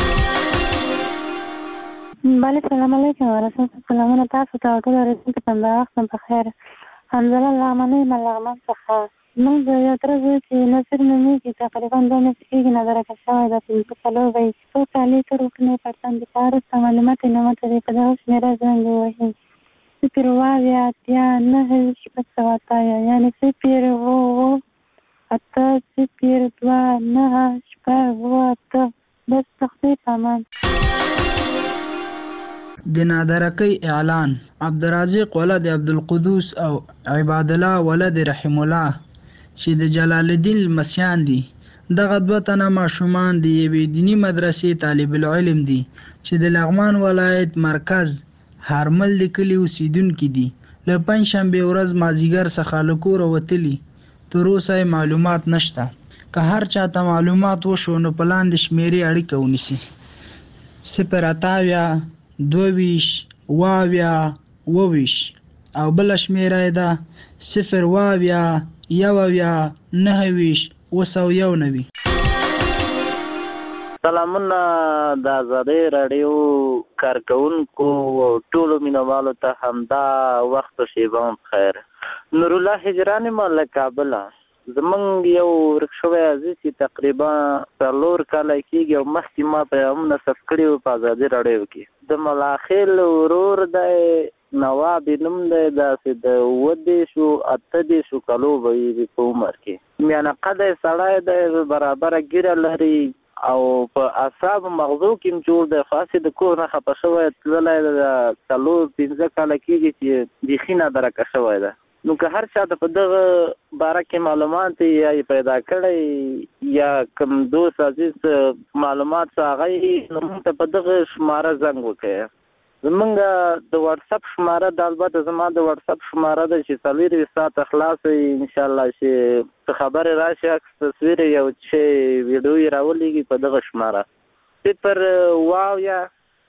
بله سلام علیکم ورحمت سلامونه تاسو ته او ټول اورېدونکو ته د وخت په خیر. حمزله لغمنۍ یم له لغمان څخه. موږ د یو تره زوی چې نصیر نومېږي تقریبا دوه میاشتې کېږي نادرکه شوی ده. پنځه څلور به یې څو کالي تر وکړنې پرتم د په وروسته معلومات یې نه ماته دی. په دغه شمېره زنګ ووهي: صفر اووه اویا اتیا نهه شپږ سوه اتیا، یعنې صفر اووه اووه اته صفر دوه نهه شپږ اووه اته. بس تختی په امان. د نادرکۍ اعلان: عبدالرازق ولد عبدالقدوس او عباد الله ولد رحم الله چې د جلال الدین لمسیان دي. دغه دوه تنه ماشومان د یوې دیني مدرسې طالب العلم دي چې د لغمان ولایت مرکز هرمل د کلي اوسیدونکي دي. له پنجشنبې ورځ مازدیګر څخه له کوره وتلي. تر اوسه معلومات نشته. که هر چاته معلومات وشو نو په لاندې شمېرې اړیکه ونیسي: صفر اته اویا دوه ویشت اوه اویا اوه ویشت او بله شمېره یې ده صفر اوه اویا یو اویا نهه ویشت اوه سوه یو نوي. سلامونه د ازادۍ راډیو کارکوونکو او ټولو مینوالو ته همدا وخت او شیبه هم خیر. نورالله هجران یم له کابله. زمونږ یو ورک شوی عزیز چې تقریبا څلور کاله کېږي او مخکې ما پیغام نصب کړي وو په ازادي راډیو کې. د ملاخیل ورور دی نواب نوم دی، داسې د اووه دېرشو اته دېرشو کالو به وي په عمر کې. میانه قده سړی دی، برابره ګیره لري او په اعصابو مغزو کې هم جوړ دی. خاصې د کور نه خفه شوی تللی د څلور پنځه کاله کېږي چې بیخي نادرکه شوی ده. نو که هر چا ته په دغه باره کې معلومات یا یې پیدا کړی یا کوم دوست عزیز معلومات څه هغه نو موږ ته په دغه شماره زنګ وکړئ. زمونږ د واتساپ شماره د البته زما د واتساپ شماره ده چې څلورویشت ساعته خلاصه وي انشاءالله چې څه خبرې راشي عکس تصویر یو چې ویډیو یې راولېږي په دغه شماره صفر اووه اویا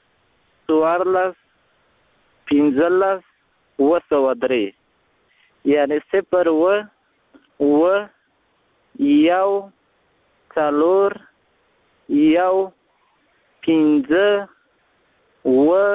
څوارلس پنځلس اووه سوه درې، یعنې صفر اووه اووه یو څلور یو پنځه اووه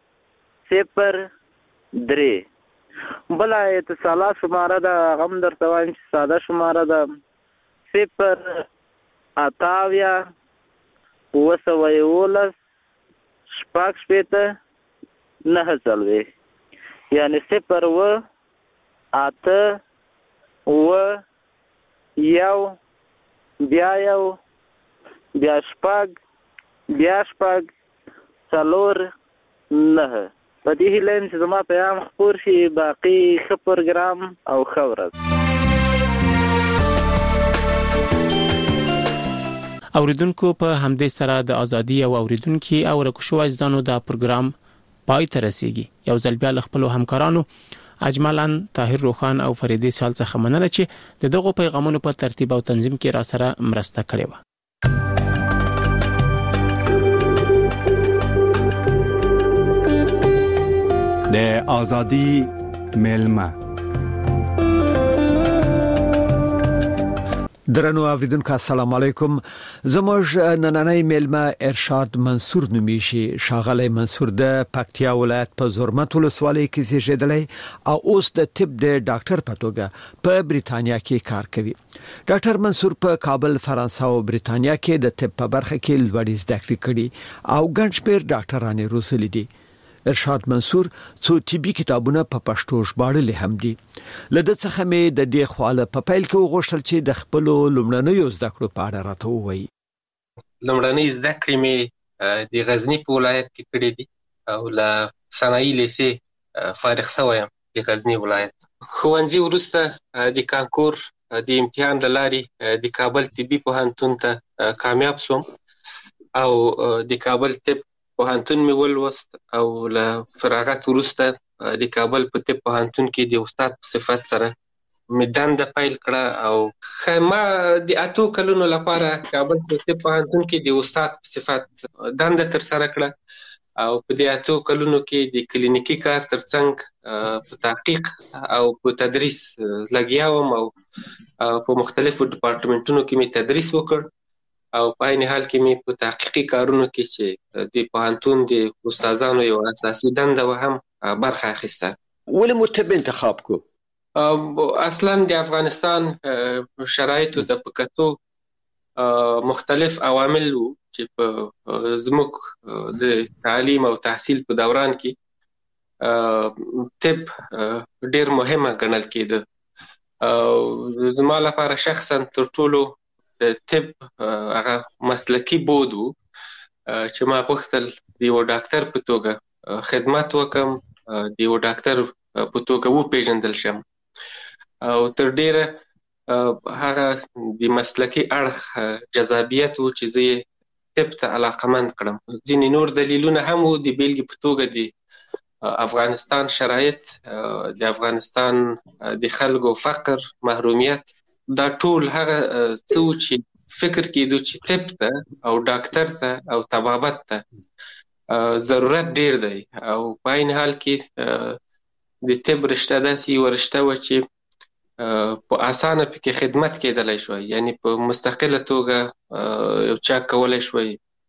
صفر درې. بله اتصالات شماره ده هغه هم درته وایم چې ساده شماره ده صفر اته اویا اووه سوه یولس شپږ شپېته نهه څلوېښت، یعنې صفر اووه اته اووه یو بیا یو بیا شپږ بیا شپږ څلور نهه. په دې هیله یم چې زما پیغام خپور شي. باقي ښه پروګرام او ښه ورځ. اوریدونکو په همدې سره د ازادي او اوریدونکو او رکشو ځانو د پروګرام پای ته رسیږي. یو ځل بیا له خپل همکارانو اجمالان طاهر روخان او فریدی سال څخه مننه چې دغه پیغامونو په ترتیب او تنظیم کې را سره مرسته کړې و. د ازادي ملما درنو اوریدونکو السلام علیکم. زموږ نننۍ ملما ارشاد منصور نومیږي. شاغلی منصور د پکتیا ولایت په زرمت ولسوالۍ کې زیږیدلی او اوس د طب د ډاکټر په توګه په بریتانیا کې کار کوي. ډاکټر منصور په کابل، فرانسه او بریتانیا کې د طب په برخه کې لوړې زده کړې کړې او ګڼ شمېر ډاکټرانې روزلي دي. ارشاد منصور څو طبي کتابونه په پښتو ژباړلي هم دي. لده څخه مې د دې خواله په پیل کې وغوښتل چې د خپل لومړنیو زده کړو په اړه راته ووایي. لومړنۍ زده کړې مې د غزني په ولایت کې کړې دي او له صنایع لیسې فارغ شوی یم د غزني ولایت. ښوونځي وروسته د کانکور د امتحان له لارې د کابل طبي پوهنتون ته کامیاب شوم او د کابل طب پوهنتون مې ولوست او له فراغت وروسته د کابل په طب پوهنتون کې د استاد په صفت سره مې دنده پیل کړه او ما د اتو کلونو لپاره کابل په طب پوهنتون کې د استاد په صفت دنده ترسره کړه او په دې اتو کلونو کې د کلینیکي کار ترڅنګ په تحقیق او په تدریس لګیا وم او په مختلفو ډپارټمنټونو کې مې تدریس وکړ او په عین حال کې مې په تحقیقي کارونو کې چې د پوهنتون د استادانو یو اساسي دنده و هم برخه اخیسته. ولې مو طب انتخاب کو؟ اصلا د افغانستان شرایطو ته په کتو مختلف عوامل وو چې په زموږ د تعلیم او تحصیل په دوران کې طب ډېر مهمه ګڼل کېده. زما لپاره شخصا تر ټولو د طب هغه مسلکی بود و چې ما غوښتل د یو ډاکټر په توګه خدمت وکم، د یو ډاکټر په توګه وپېژندل شم او تر ډیره هغه د مسلکی اړخ جذابیت و چې زه طب ته علاقمند کړم. ځینې نور دلیلونه هم و، د بیلګې په توګه د افغانستان شرایط، د افغانستان د خلکو فقر، محرومیت، دا ټول هغه څه چې فکر کېدو چې طب ته او ډاکټر ته او طبابت ته ضرورت ډیر دی او په عین حال کې د طب رشته داسې یوه رشته وه چې په اسانه پکې خدمت کېدلی شوی، یعنی په مستقله توګه یو چا کولی شوی،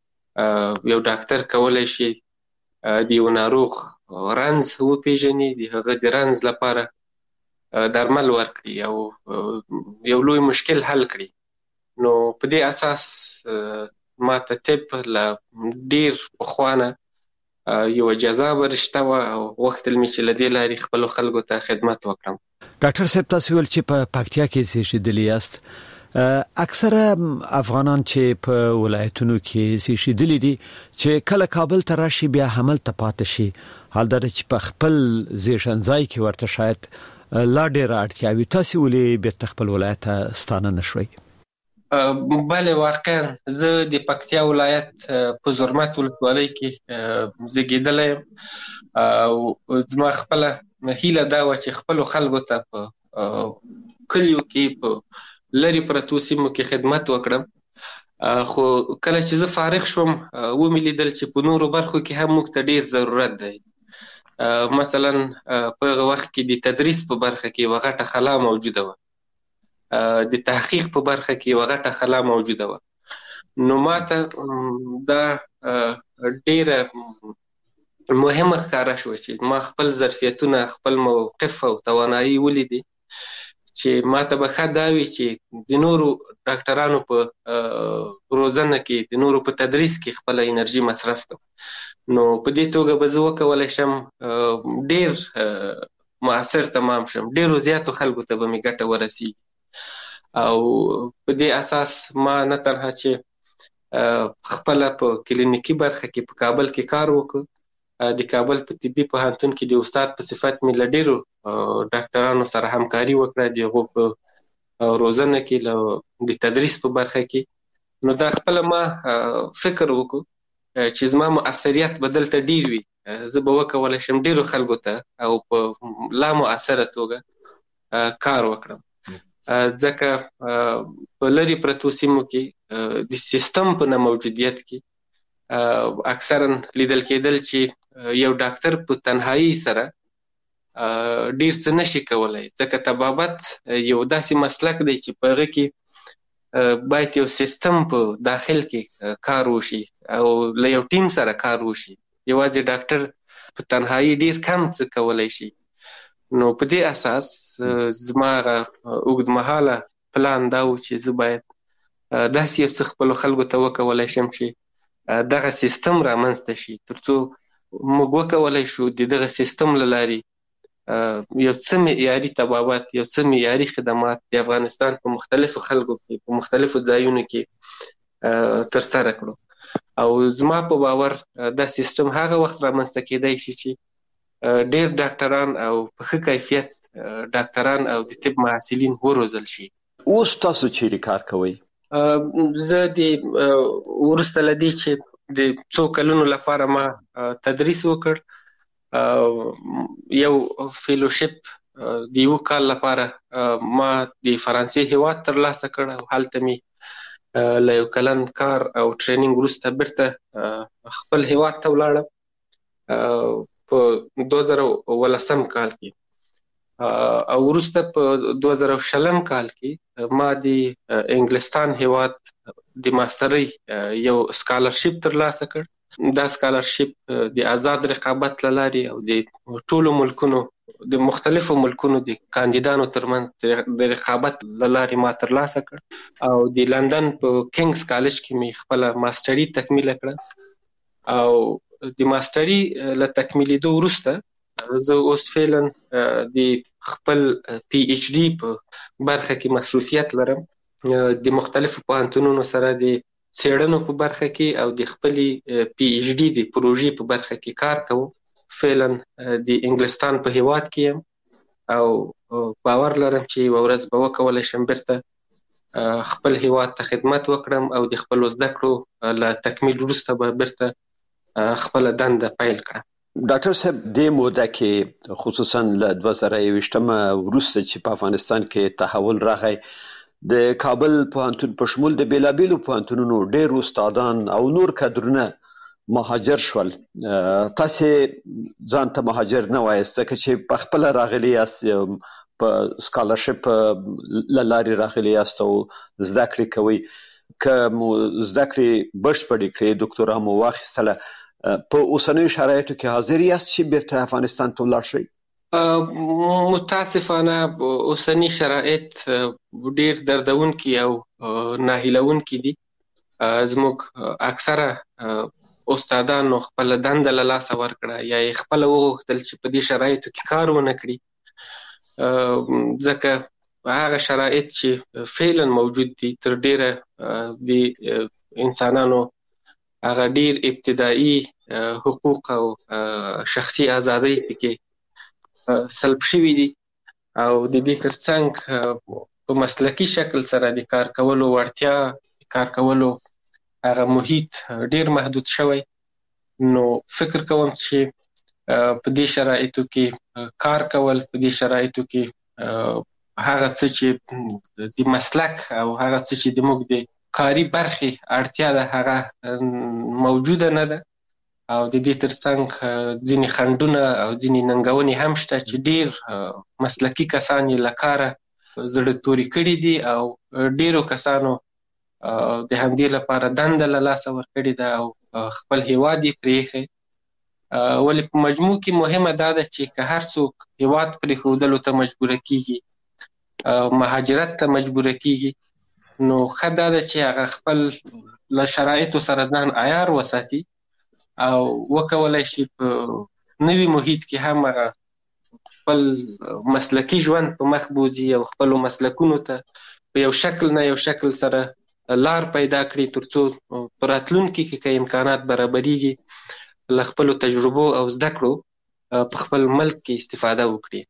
یو ډاکټر کولی شي د یو ناروغ رنځ وپېژني، د هغه د رنځ لپاره درمل ورکړي او یو لوی مشکل حل کړي. نو په دې اساس ما ته طب له ډیر پخوانه یو جذابه رشته وه او غوښتل مې چې له دې لارې خپلو خلکو ته خدمت وکړم. ډاکټر صاحب، تاسو ویل چې په پکتیا کې زیږیدلي یاست. اکثره افغانان چې په ولایتونو کې زیږیدلي دي چې کله کابل ته راشي بیا هملته پاتې شي، حال دا چې په خپل زیږنځای کې ورته شاید لا ډېره اړتیا وي، تاسې ولې بیرته خپل ولایت ته ستانه نه شوئ؟ بله، واقعا زه د پکتیا ولایت په زرمت ولسوالۍ کې زیږېدلی یم او زما خپله هیله دا وه چې خپلو خلکو ته په کلیو کې په لرې پرتو سیمو کې خدمت وکړم. خو کله چې زه فارغ شوم ومې لیدل چې په نورو برخو کې هم موږ ته ډېر ضرورت دی. مثلا په هغه وخت کې د تدریس په برخه کې یوه غټه خلا موجوده وه، د تحقیق په برخه کې یوه غټه خلا موجوده وه. نو ما ته دا ډېره مهمه ښکاره شوه چې ما خپل ظرفیتونه، خپل موقف او توانایي ولیدې چې ما ته به ښه دا وي چې د نورو ډاکټرانو په روزنه کې، د نورو په تدریس کې خپله انرژي مصرف کړم. نو په دې توګه به زه وکولی شم ډېر مؤثر تمام شم، ډېرو زیاتو خلکو ته به مې ګټه ورسیږي او په دې اساس ما نه تنها چې خپله په کلینیکي برخه کې په کابل کې کار وکړ، د کابل په طبي پوهنتون کې د استاد په صفت مې له ډېرو ډاکټرانو سره همکاري وکړه، د هغو په روزنه کې، د تدریس په برخه کې نو دا خپل ما فکر وکړو چې زما مؤثریت به دلته ډیر وي، زه به وکولی شم ډیرو خلکو ته او په لا مؤثره توګه کار وکړم. ځکه په لرې پرتو سیمو کې د سیستم په نه موجودیت کې اکثرا لیدل کېدل چې یو ډاکټر په تنهایی سره ډیر څه نشي کولی، ځکه طبابت یو داسې مسلک دی چې په هغه کې باید یو سیستم په داخل کې کار وشي او له یو ټیم سره کار وشي. یوازې ډاکټر په تنهایی ډیر کم څه کولی شي. نو په دې اساس زما اوږدمهاله پلان دا و چې زه باید داسې یو څه خپلو خلکو ته وکولی شم چې دغه سیستم رامنځته شي، تر څو موږ وکولی شو د دغه سیستم له لارې یو څه معیاري طبابت، یو څه معیاري خدمات د افغانستان په مختلفو خلکو کې په مختلفو ځایونو کې ترسره کړو. او زما په باور دا سیستم هغه وخت رامنځته کېدای شي چې ډېر ډاکټران او په ښه کیفیت ډاکټران او د طب محصلین وروزل شي. اوس تاسو چیرې کار کوئ؟ زه د وروسته له دې چې د څو کلونو لپاره ما تدریس وکړ، یو فیلوشپ د یو کال لپاره ما د فرانسې هیواد ترلاسه کړ او هلته می له یو کلن کار او ټریننګ وروسته بیرته خپل هیواد ته ولاړم په دوه زره ولسم کال کې. او وروسته په دوه زره شلم کال کې ما د انګلستان هیواد د ماسترۍ یو سکالرشپ ترلاسه کړ. دا سکالرشپ د آزاد رقابت له لارې او د ټولو ملکونو د مختلفو ملکونو د کاندیدانو ترمنځ د رقابت له لارې ما ترلاسه کړ او د لندن په کینګز کالج کې می خپله ماستري تکمیله کړه. او د ماستري له تکمیلېدو وروسته زه اوس فعلا د خپل پی ایچ ډي په برخه کې مصروفیت لرم، د مختلفو پوهنتونونو سره د څېړنو په برخه کې او د خپلې پی ایچ ډي د پروژې په برخه کې کار کوم. فعلا د انګلستان په هیواد کې یم او باور لرم چې یوه ورځ به وکولی شم بیرته خپل هیواد ته خدمت وکړم او د خپلو زده کړو له تکمیل وروسته به بیرته خپله دنده پیل کړم. ډاکټر صاحب، دې موده کې خصوصا له دوه زره یوویشتم وروسته چې په افغانستان کې تحول راغی، د کابل پوهنتون په شمول د بیلابیلو پوهنتونونو ډېر استادان او نور کادرونه مهاجر شول. تاسې ځان ته مهاجر نه وایاست ځکه چې په خپله راغلي یاست، په سکالرشپ له لارې راغلي یاست او زده کړې کوئ. که مو زده کړې بشپړې کړې، دوکتورا مو واخیستله، په اوسنیو شرایطو کې حاضر یاست چې بیرته افغانستان ته ولاړ شئ؟ متاسفانه اوسنی شرایط ډیر دردونکي او ناهیلونکي دي. زموږ اکثره استادانو خپل دنده له لاسه ورکړه یا یې خپله وغوښتل چې په دې شرایطو کې کار ونه کړي، ځکه هغه شرایط چې فعلا موجود دي تر ډیره د انسانانو هغه ډیر ابتدایي حقوق او شخصي ازادۍ پکې سلب شوي دي او د دې ترڅنګ په مسلکي شکل سره د کار کولو وړتیا، کار کولو هغه محیط ډیر محدود شوی. نو فکر کوم چې په دې شرایطو کې کار کول، په دې شرایطو کې هغه څه چې د مسلک او هغه څه چې د موږ د کاري برخې اړتیا ده هغه موجوده نه ده. او د دې ترڅنګ ځینې خنډونه او ځینې ننګونې هم شته چې ډیر مسلکي کسان یې له کاره زړه توري کړي دي او ډیرو کسانو د همدې لپاره دنده له لاسه ورکړې ده او خپل هیواد یې پرېښی. ولې په مجموع کې مهمه دا ده چې که هر څوک هیواد پرېښودلو ته مجبوره کېږي، مهاجرت ته مجبوره کېږي، نو ښه دا ده چې هغه خپل له شرایطو سره ځان عیار وساتي او وکولی شي په نوي محیط کې هم هغه خپل مسلکي ژوند په مخ بوځي او خپلو مسلکونو ته په یو شکل نه یو شکل سره لار پیدا کړي، تر څو په راتلونکي کې که امکانات برابریږي له خپلو تجربو او زده کړو په خپل ملک کې استفاده وکړي.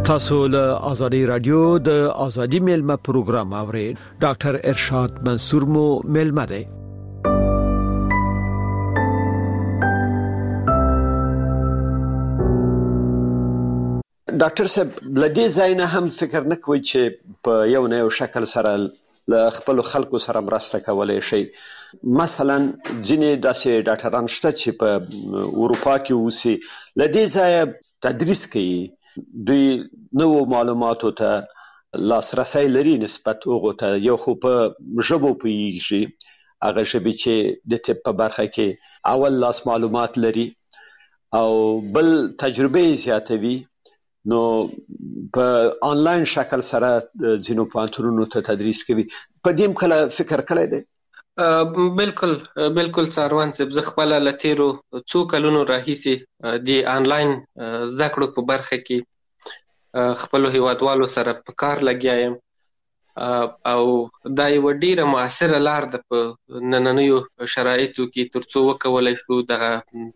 تاسو له ازادي رادیو د ازادي میلمه پروګرام اورئ. ډاکټر ارشاد منصور مو میلمه دی. ډاکټر صاحب لدې ځای نه هم فکر نه کوي چې په یو نه یو شکل سره له خپل خلکو سره مرسته کولای شي. مثلا ځینې داسې ډاکټران شته چې په اروپا کې اوسي لدې ځای تدریس کوي، دوی نو معلوماتو ته لاسرسي لري نسبت هغه ته، یو خو په ژبو پوهیږي هغه ژبې چې د طب په برخه کې اول لاس معلومات لري او بل تجربه زیاتوي، نو په آنلاین شکل سره ځینو پوهنتونونو ته تدریس کوي. په دې کله فکر کړی دی؟ بالکل بالکل ساروان صاحب، زه خپل له تیرو څو کلونو راهیسې د آنلاین زده کړو په برخه کې خپل هیوادوالو سره په کار لګیا یم او دا یو ډیره مؤثره لار ده په نننیو شرایطو کې ترڅو وکولای شو دغه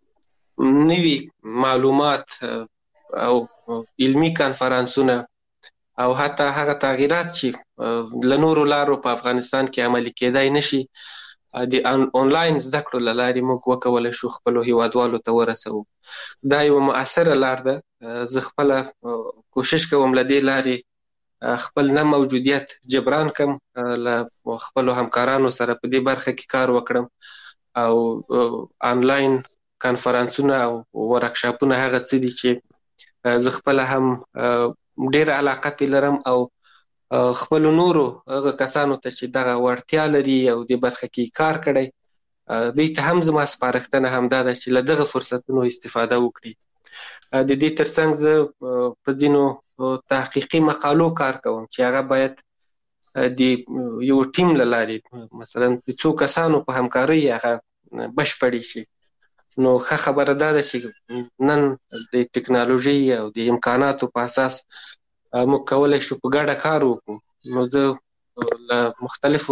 نوي معلومات او علمی کانفرنسونه او حتی هغه تغیرات چې له نورو لارو په افغانستان کې عملي کېدای نشي د آنلاین زده کړو له لارې موږ وکولای شو خپلو هیوادوالو ته ورسوو. دا یوه مؤثره لار ده. زه خپله کوشش کوم له دې لارې خپل نه موجودیت جبران کم، له خپلو همکارانو سره په دې برخه کې کار وکړم او آنلاین کانفرنسونه او ورکشاپونه هغه څه دي چې زه خپل هم ډېر علاقه پې لرم او خپل نورو هغه کسانو ته چې دغه وړتیا لري او د برخه کې کار کړی دوی ته هم زما سپارښتنه همدا ده چې له دغه فرصتونو استفاده وکړي. د دې ترڅنګ زه په ځینو تحقیقي مقالو کار کوم چې هغه باید د یو ټیم له لارې مثلا د څو کسانو په همکارۍ هغه بشپړې شي. نو ښه خبره دا ده چې نن د ټکنالوژي او د امکاناتو په اساس موږ کولی شو په ګډه کار وکړو. نو زه له مختلفو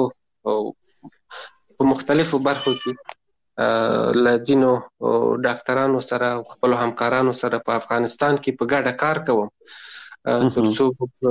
په مختلفو برخو کې له ځینو ډاکټرانو سره او خپلو همکارانو سره په افغانستان کې په ګډه کار کوم ترڅو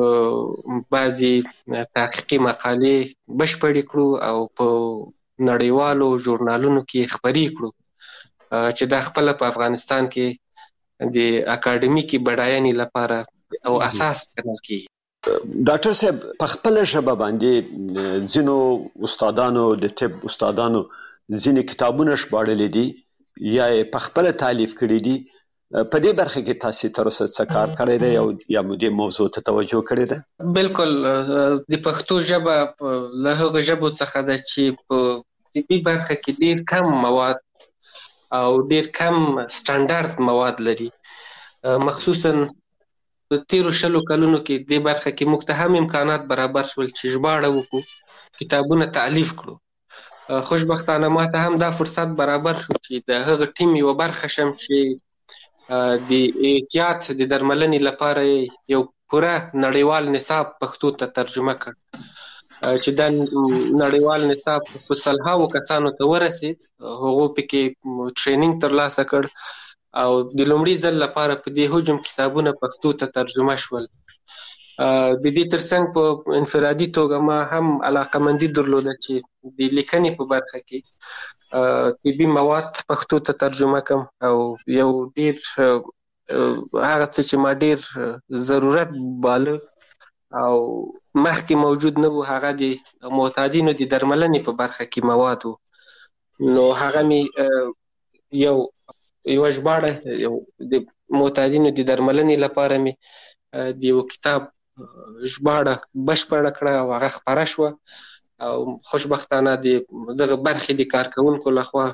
بعضې تحقیقي مقالې بشپړې کړو او په نړیوالو ژورنالونو کې خپرې کړو چې دا خپل په افغانستان کې د اکاډمیکي بډاینې لپاره او اساس ګڼل کیږي. ډاکټر صاحب په خپل ژبه باندې ځینو استادانو د طب استادانو ځینې کتابونه ژباړلي دي یا په خپل تالیف کړي دي. په دې برخه کې تاسو تر اوسه څه کار کړی دی او یا مو دې موضوع ته توجه کړې ده؟ بالکل د پښتو ژبه له هغو ژبو څخه ده چې په طبي برخه کې ډېر کم مواد او ډیر کم سټانډارد مواد لري. مخصوصا د تیرو شلو کلونو کې دې برخه کې موږ ته هم امکانات برابر شول چې ژباړه وکړو، کتابونه تالیف کړو. خوشبختانه ما ته هم دا فرصت برابر شو چې د هغه ټیم یوه برخه شم چې د احتیاط د درملنې لپاره یو پوره نړیوال نصاب پښتو ته ترجمه کړ چې دا نړیوال نصاب په سلهاوو کسانو ته ورسید. هغو پکې ټریننګ ترلاسه کړ او د لومړي ځل لپاره په دې حجم کتابونه پښتو ته ترجمه شول. د دې ترڅنګ په انفرادي توګه ما هم علاقمندي درلوده چې د لیکنې په برخه کې طبي مواد پښتو ته ترجمه کړم او یو ډېر هغه څه چې ما ډېر ضرورت باله او مخکې موجود نه و هغه د معتادینو د درملنې په برخه کې مواد و. نو هغه مې یو یوه ژباړه یو د معتادینو د درملنې لپاره مې د یو کتاب ژباړه بشپړه کړه او هغه خپره شوه او خوشبختانه د دغه برخې د کارکوونکو لخوا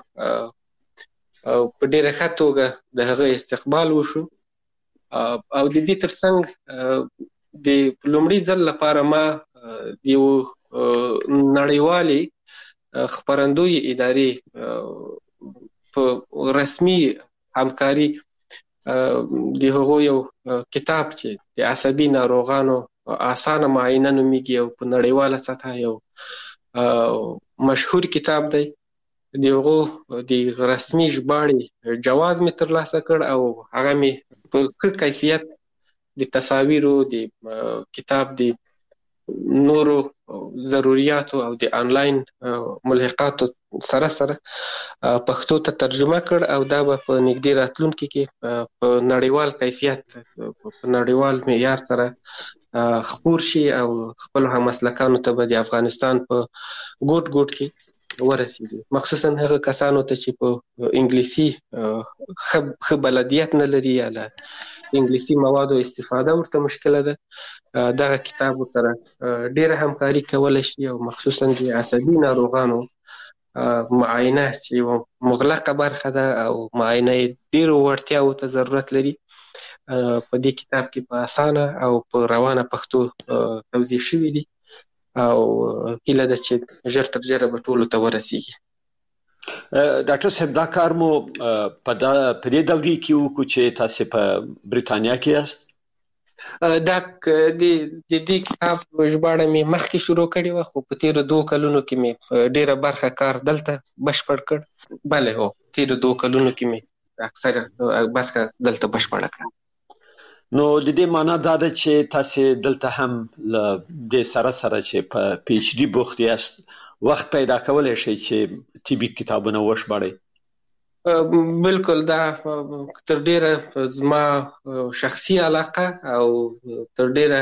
په ډېره ښه توګه د هغه استقبال وشو او د دې ترڅنګ د لومړي ځل لپاره ما د یو نړیوالې خپرندوی ادارې په رسمي همکاري د هغو یو کتاب چې د عصبي ناروغانو اسانه معاینه نومیږي او په نړیواله سطحه یو مشهور کتاب دی، د هغو د رسمي ژباړې جواز مې ترلاسه کړ او هغه مې په ښه کیفیت د تصاویرو د کتاب د نورو ضرورياتو او د انلاین ملحقاتو سره سره پښتو ته ترجمه کړ او دا به په نږدې راتلونکي کې په نړیوال کیفیت په نړیوال معیار سره خپور شي او خپل همسلکانو ته به د افغانستان په ګوټ ګوټ کې ورسیږي، مخصوصا هغه کسانو ته چې په انګلیسي ښه بلدیت نه لري یا له انګلیسي موادو استفاده ورته مشکله ده، دغه کتاب سره ډیره همکاري کولی شي او مخصوصا د عصبي ناروغانو معاینه چې مغلقه برخه ده او معاینه یې ډیرو وړتیاو ته ضرورت لري، په دې کتاب کې په اسانه او په روانه پښتو توضیح شوي دي او هیله ده چې ژر تر ژره به ټولو ته ورسیږي. ډاکټر صاحب دا کار مو په دې دورې کې وکړو چې تاسو په بریتانیا کې یاست؟ دا د دې کتاب ژباړه مې مخکې شروع کړې وه خو په تیرو دوه کلونو کې مې ډیره برخه کار دلته بشپړ کړ. بله هو تیرو دوه کلونو کې مې اکثره برخه دلته بشپړه کړه. نو د دې معنا دا ده چې تاسو دلته هم له دې سره سره چې په پی ایچ ډي بوخت یاست وخت پیدا کولای شي چې طبي کتابونه وشبړئ؟ بالکل، دا تر ډیره زما شخصي علاقه او تر ډیره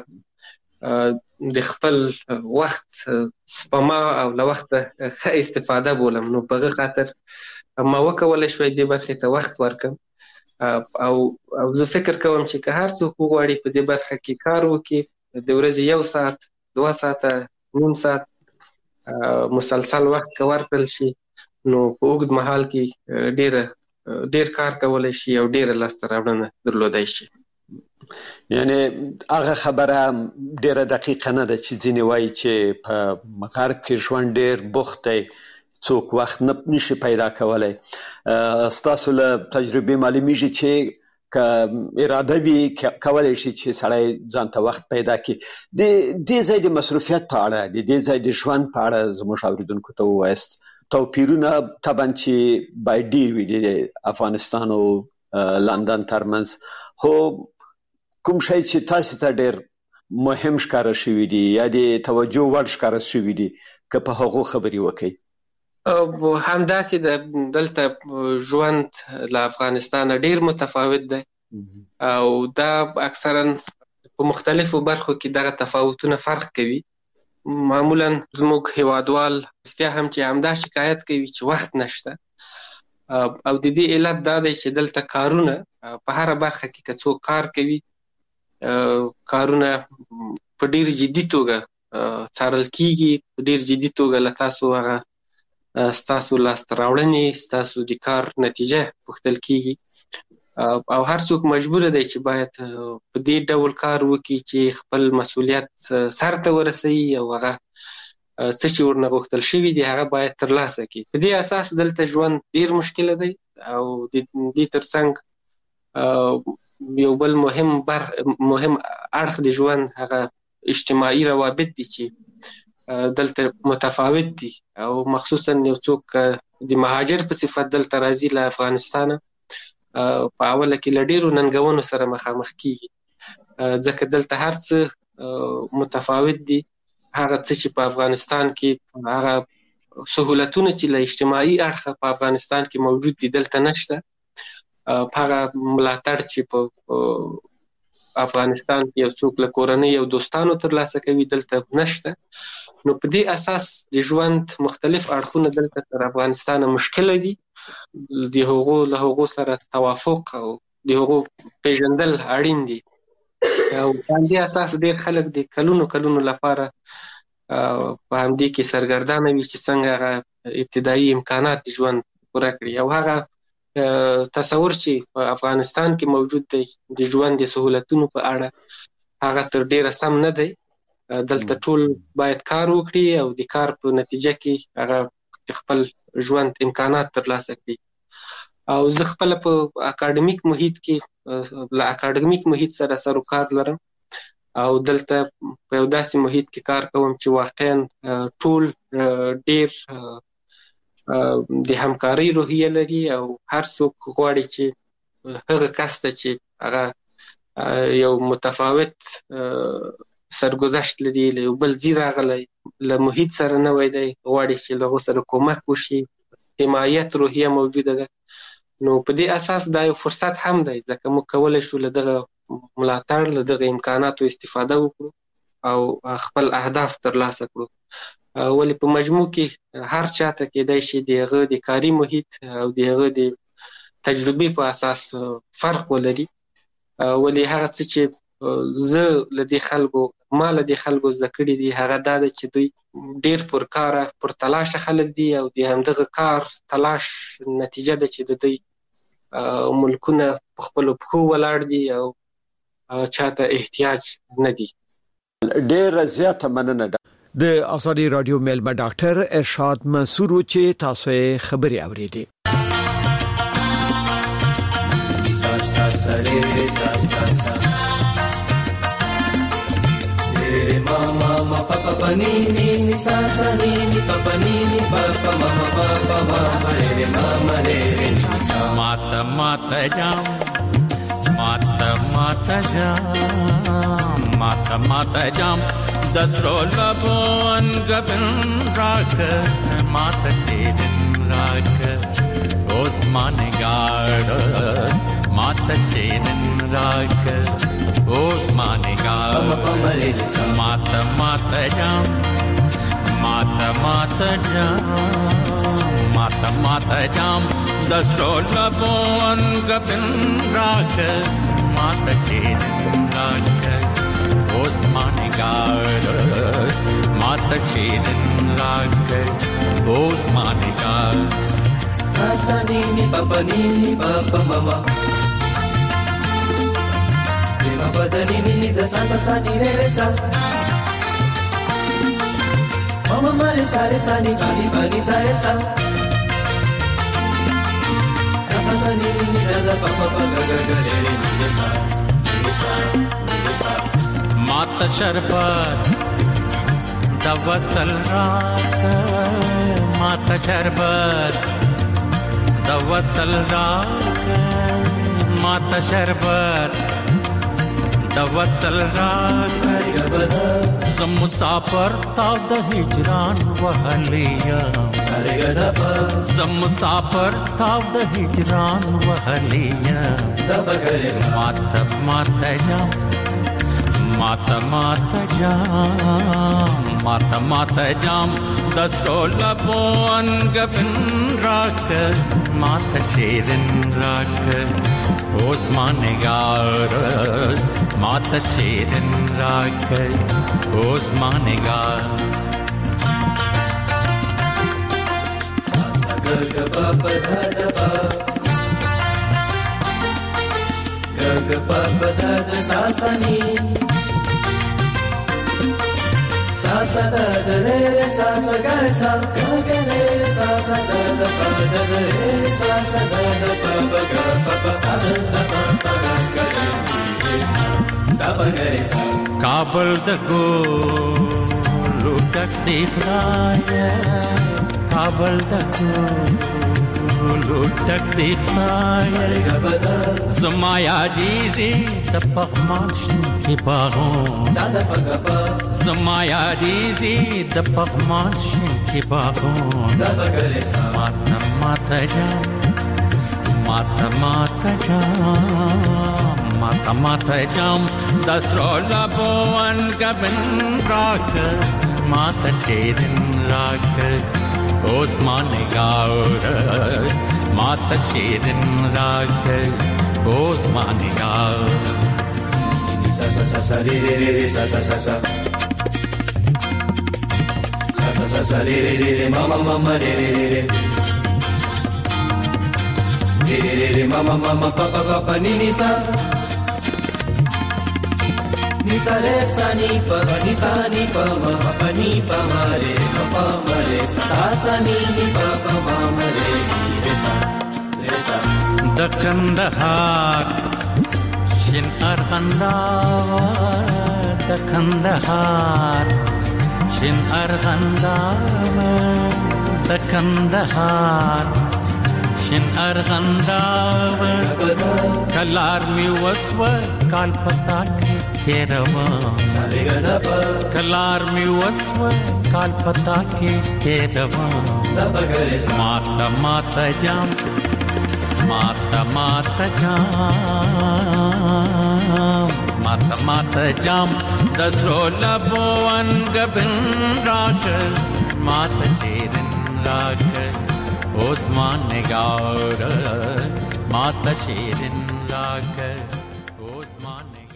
هغه د خپل وخت سپما او له وخت ښه استفاده بولم، نو په هغه خاطر ما وکولی شوی دې برخې ته وخت ورکړم او او زه فکر کوم چې که هر څوک وغواړي په دې برخه کې کار وکړي، د ورځې یو ساعت دوه ساعته نیم ساعت مسلسل وخت که ورکړل شي نو په اوږد مهال کې ډیره ډیر کار کولی شي او ډیره لاسته راوړنه درلودای شي. یعنی هغه خبره ډیره دقیقه نه ده چې ځینې وایي چې په غرب کې ژوند ډیر بوخت دی، څوک وخت نه نشي پیدا کولی. ستاسو له تجربې معلومیږي چې که اراده وي کولی شي چې سړی ځان ته وخت پیدا کړي. د دې ځای د مصروفیت په اړه، د دې ځای د ژوند په اړه زموږ اورېدونکو ته ووایاست. توپیرونه طبعا چې باید ډیر وي د افغانستان او لندن ترمنځ، خو کوم شی چې تاسو ته ډیر مهم ښکاره شوي دي یا د توجه وړ ښکاره شوي دي که په هغو خبرې وکړئ؟ همداسې د دلته ژوند له افغانستان ډیر متفاوت دی او دا اکثرا په مختلفو برخو کې دغه تفاوتونه فرق کوي. معمولا زموږ هیوادوال رښتیا هم چې همدا شکایت کوي چې وخت نشته او د دې علت دا دی چې دلته کارونه په هره برخه کې که څوک کار کوي کارونه په ډیر جدي توګه څارل کیږي، په ډیر جدي توګه له تاسو هغه ستاسو لاسته راوړنې، ستاسو د کار نتیجه پوښتل کیږي او هر څوک مجبور دی چې باید په دې ډول کار وکړي چې خپل مسؤلیت سرته ورسوي او هغه څه چې ورنه غوښتل شوي دي هغه باید ترلاسه کړي. په دې اساس دلته ژوند ډیر مشکله دی او د دې ترڅنګ یو بل مهم بر مهم اړخ د ژوند هغه اجتماعي روابط دي چې دلته متفاوت دي او مخصوصا یو څوک د مهاجر په صفت دلته راځي له افغانستانه په اوله کې له ډیرو ننګونو سره مخامخ کیږي، ځکه دلته هر څه متفاوت دي. هغه څه چې په افغانستان کې هغه سهولتونه چې له اجتماعي اړخه په افغانستان کې موجود دي دلته نشته، هغه ملاتړ چې په افغانستان کې یو څوک له کورنۍ او دوستانو ترلاسه کوي دلته نشته. نو په دې اساس د ژوند مختلف اړخونه دلته تر افغانستان مشکله دي، د هغو له هغو سره توافق او د هغو پیژندل اړین دي او په همدې اساس ډېر خلک د کلونو کلونو لپاره په همدې کې سرګردانه وي چې څنګه هغه ابتدایي امکانات د ژوند پوره کړي او هغه تصور چې په افغانستان کې موجود دی د ژوند د سهولتونو په اړه هغه تر ډیره سم نه دی. دلته ټول باید کار وکړي او د کار په نتیجه کې هغه خپل ژوند امکانات ترلاسه کړي. او زه خپل په اکاډمیک محیط کې له اکاډمیک محیط سره سر و کار لرم او دلته په یو داسې محیط کې کار کوم چې واقعا ټول ډیر د همکارۍ روحیه لري او هر څوک غواړي چې هغه کس ته چې هغه یو متفاوت سرګذشت لري، له بل ځای راغلی، له محیط سره نوی دی، غواړي چې له هغو سره کومک وشي، حمایت روحیه موجوده ده. نو په دې اساس دا یو فرصت هم دی، ځکه موږ کولی شو له دغه ملاتړ، له دغه امکاناتو استفاده وکړو او خپل اهداف ترلاسه کړو. ولې په مجموع کې هر چاته کېدای شي د هغه د کاري محیط او د هغه د تجربې په اساس فرق ولري. ولې هغه څه چې زه له دې خلکو ما له دې خلکو زده کړي دي هغه دا ده چې دوی ډېر پرکاره پر تلاشه خلک دي او د همدغه کار تلاش نتیجه ده چې د دوی ملکونه په خپلو پښو ولاړ دي او چاته احتیاج نه دي. ډېره زیاته مننه. د آزادي رادیو میلمه ډاکټر ارشاد منصور چې تاسو یې خبري اورېدې. Mama mama papa panini ni sasa nini papa nini papa mama papa mama re mama re re mata mata jam mata mata jam mata mata jam dasro labon gabin rak mata shedin rak osman gard mata shedin rak Osman Gard Mata Mata Jam Mata Mata Jam Mata Mata Jam Dasro Labon Gabin Rak Mata Shedin Rak Osman Gard Mata Shedin Rak Osman Gard Asanini Papa Nini Papa Mama Papa da ni ni da sa sa sa ni re re sa Mama ma re sa re sa ni pa ni pa ni sa re sa Sa sa sa ni ni da da pa pa pa ga ga ga re re ni re sa ni sa ni sa Mata sharbat da wasal raat Mata sharbat da wasal raat Mata sharbat Dawasal raas Sam musafir tav da hijran wahaliya Sam musafir tav da hijran wahaliya Mata mata jam Mata mata jam Mata mata jam Dasro labon gabin rak Mata shedin rak Osman Gard Mata Shedin Rak Osman Gard Sasa gaga papa da da pa Gaga papa da da sasa ni Sasa da da re re sasa ga sa Gaga re re sasa da da pa da da re sasa da da pa pa ga pa pa sa da da pa pa ga ga re da pa ga re sa Kabul da go lutak dikhaya Kabul da go lutak dikhaya Zamaya dizi da pakhmash ki bagon Sada pa ga pa Zamaya dizi da pakhmash ki bagon da pa ga re sa Mata mata jam Mata mata jam Mata mata jam Dasro labon gabin rak Mata shedin rak Osman Gard Mata shedin rak Osman Gard Sa sa sa sa re re re re sa sa sa sa Sa sa sa sa re re re re mama mama re re re re Re re re re mama mama papa papa ni ni sa Ni sa re sa ni pa ni sa ni pa ma pa ni pa ma re ma pa ma re sa sa ni ni pa pa ma ma re re sa re sa Da Kandahar Shin Arghandawar Da Kandahar Shin Arghandawar Da Kandahar شن ارغنداو کلار می وسو کال پتا کې تیروا کلار می وسو کال پتا کې تیروا ماتا ماتا جام ماتا ماتا جام ماتا ماتا جام دسرو لبوان گبن راک ماتا شیرن راک عثمان نگار ماتا شیرن راک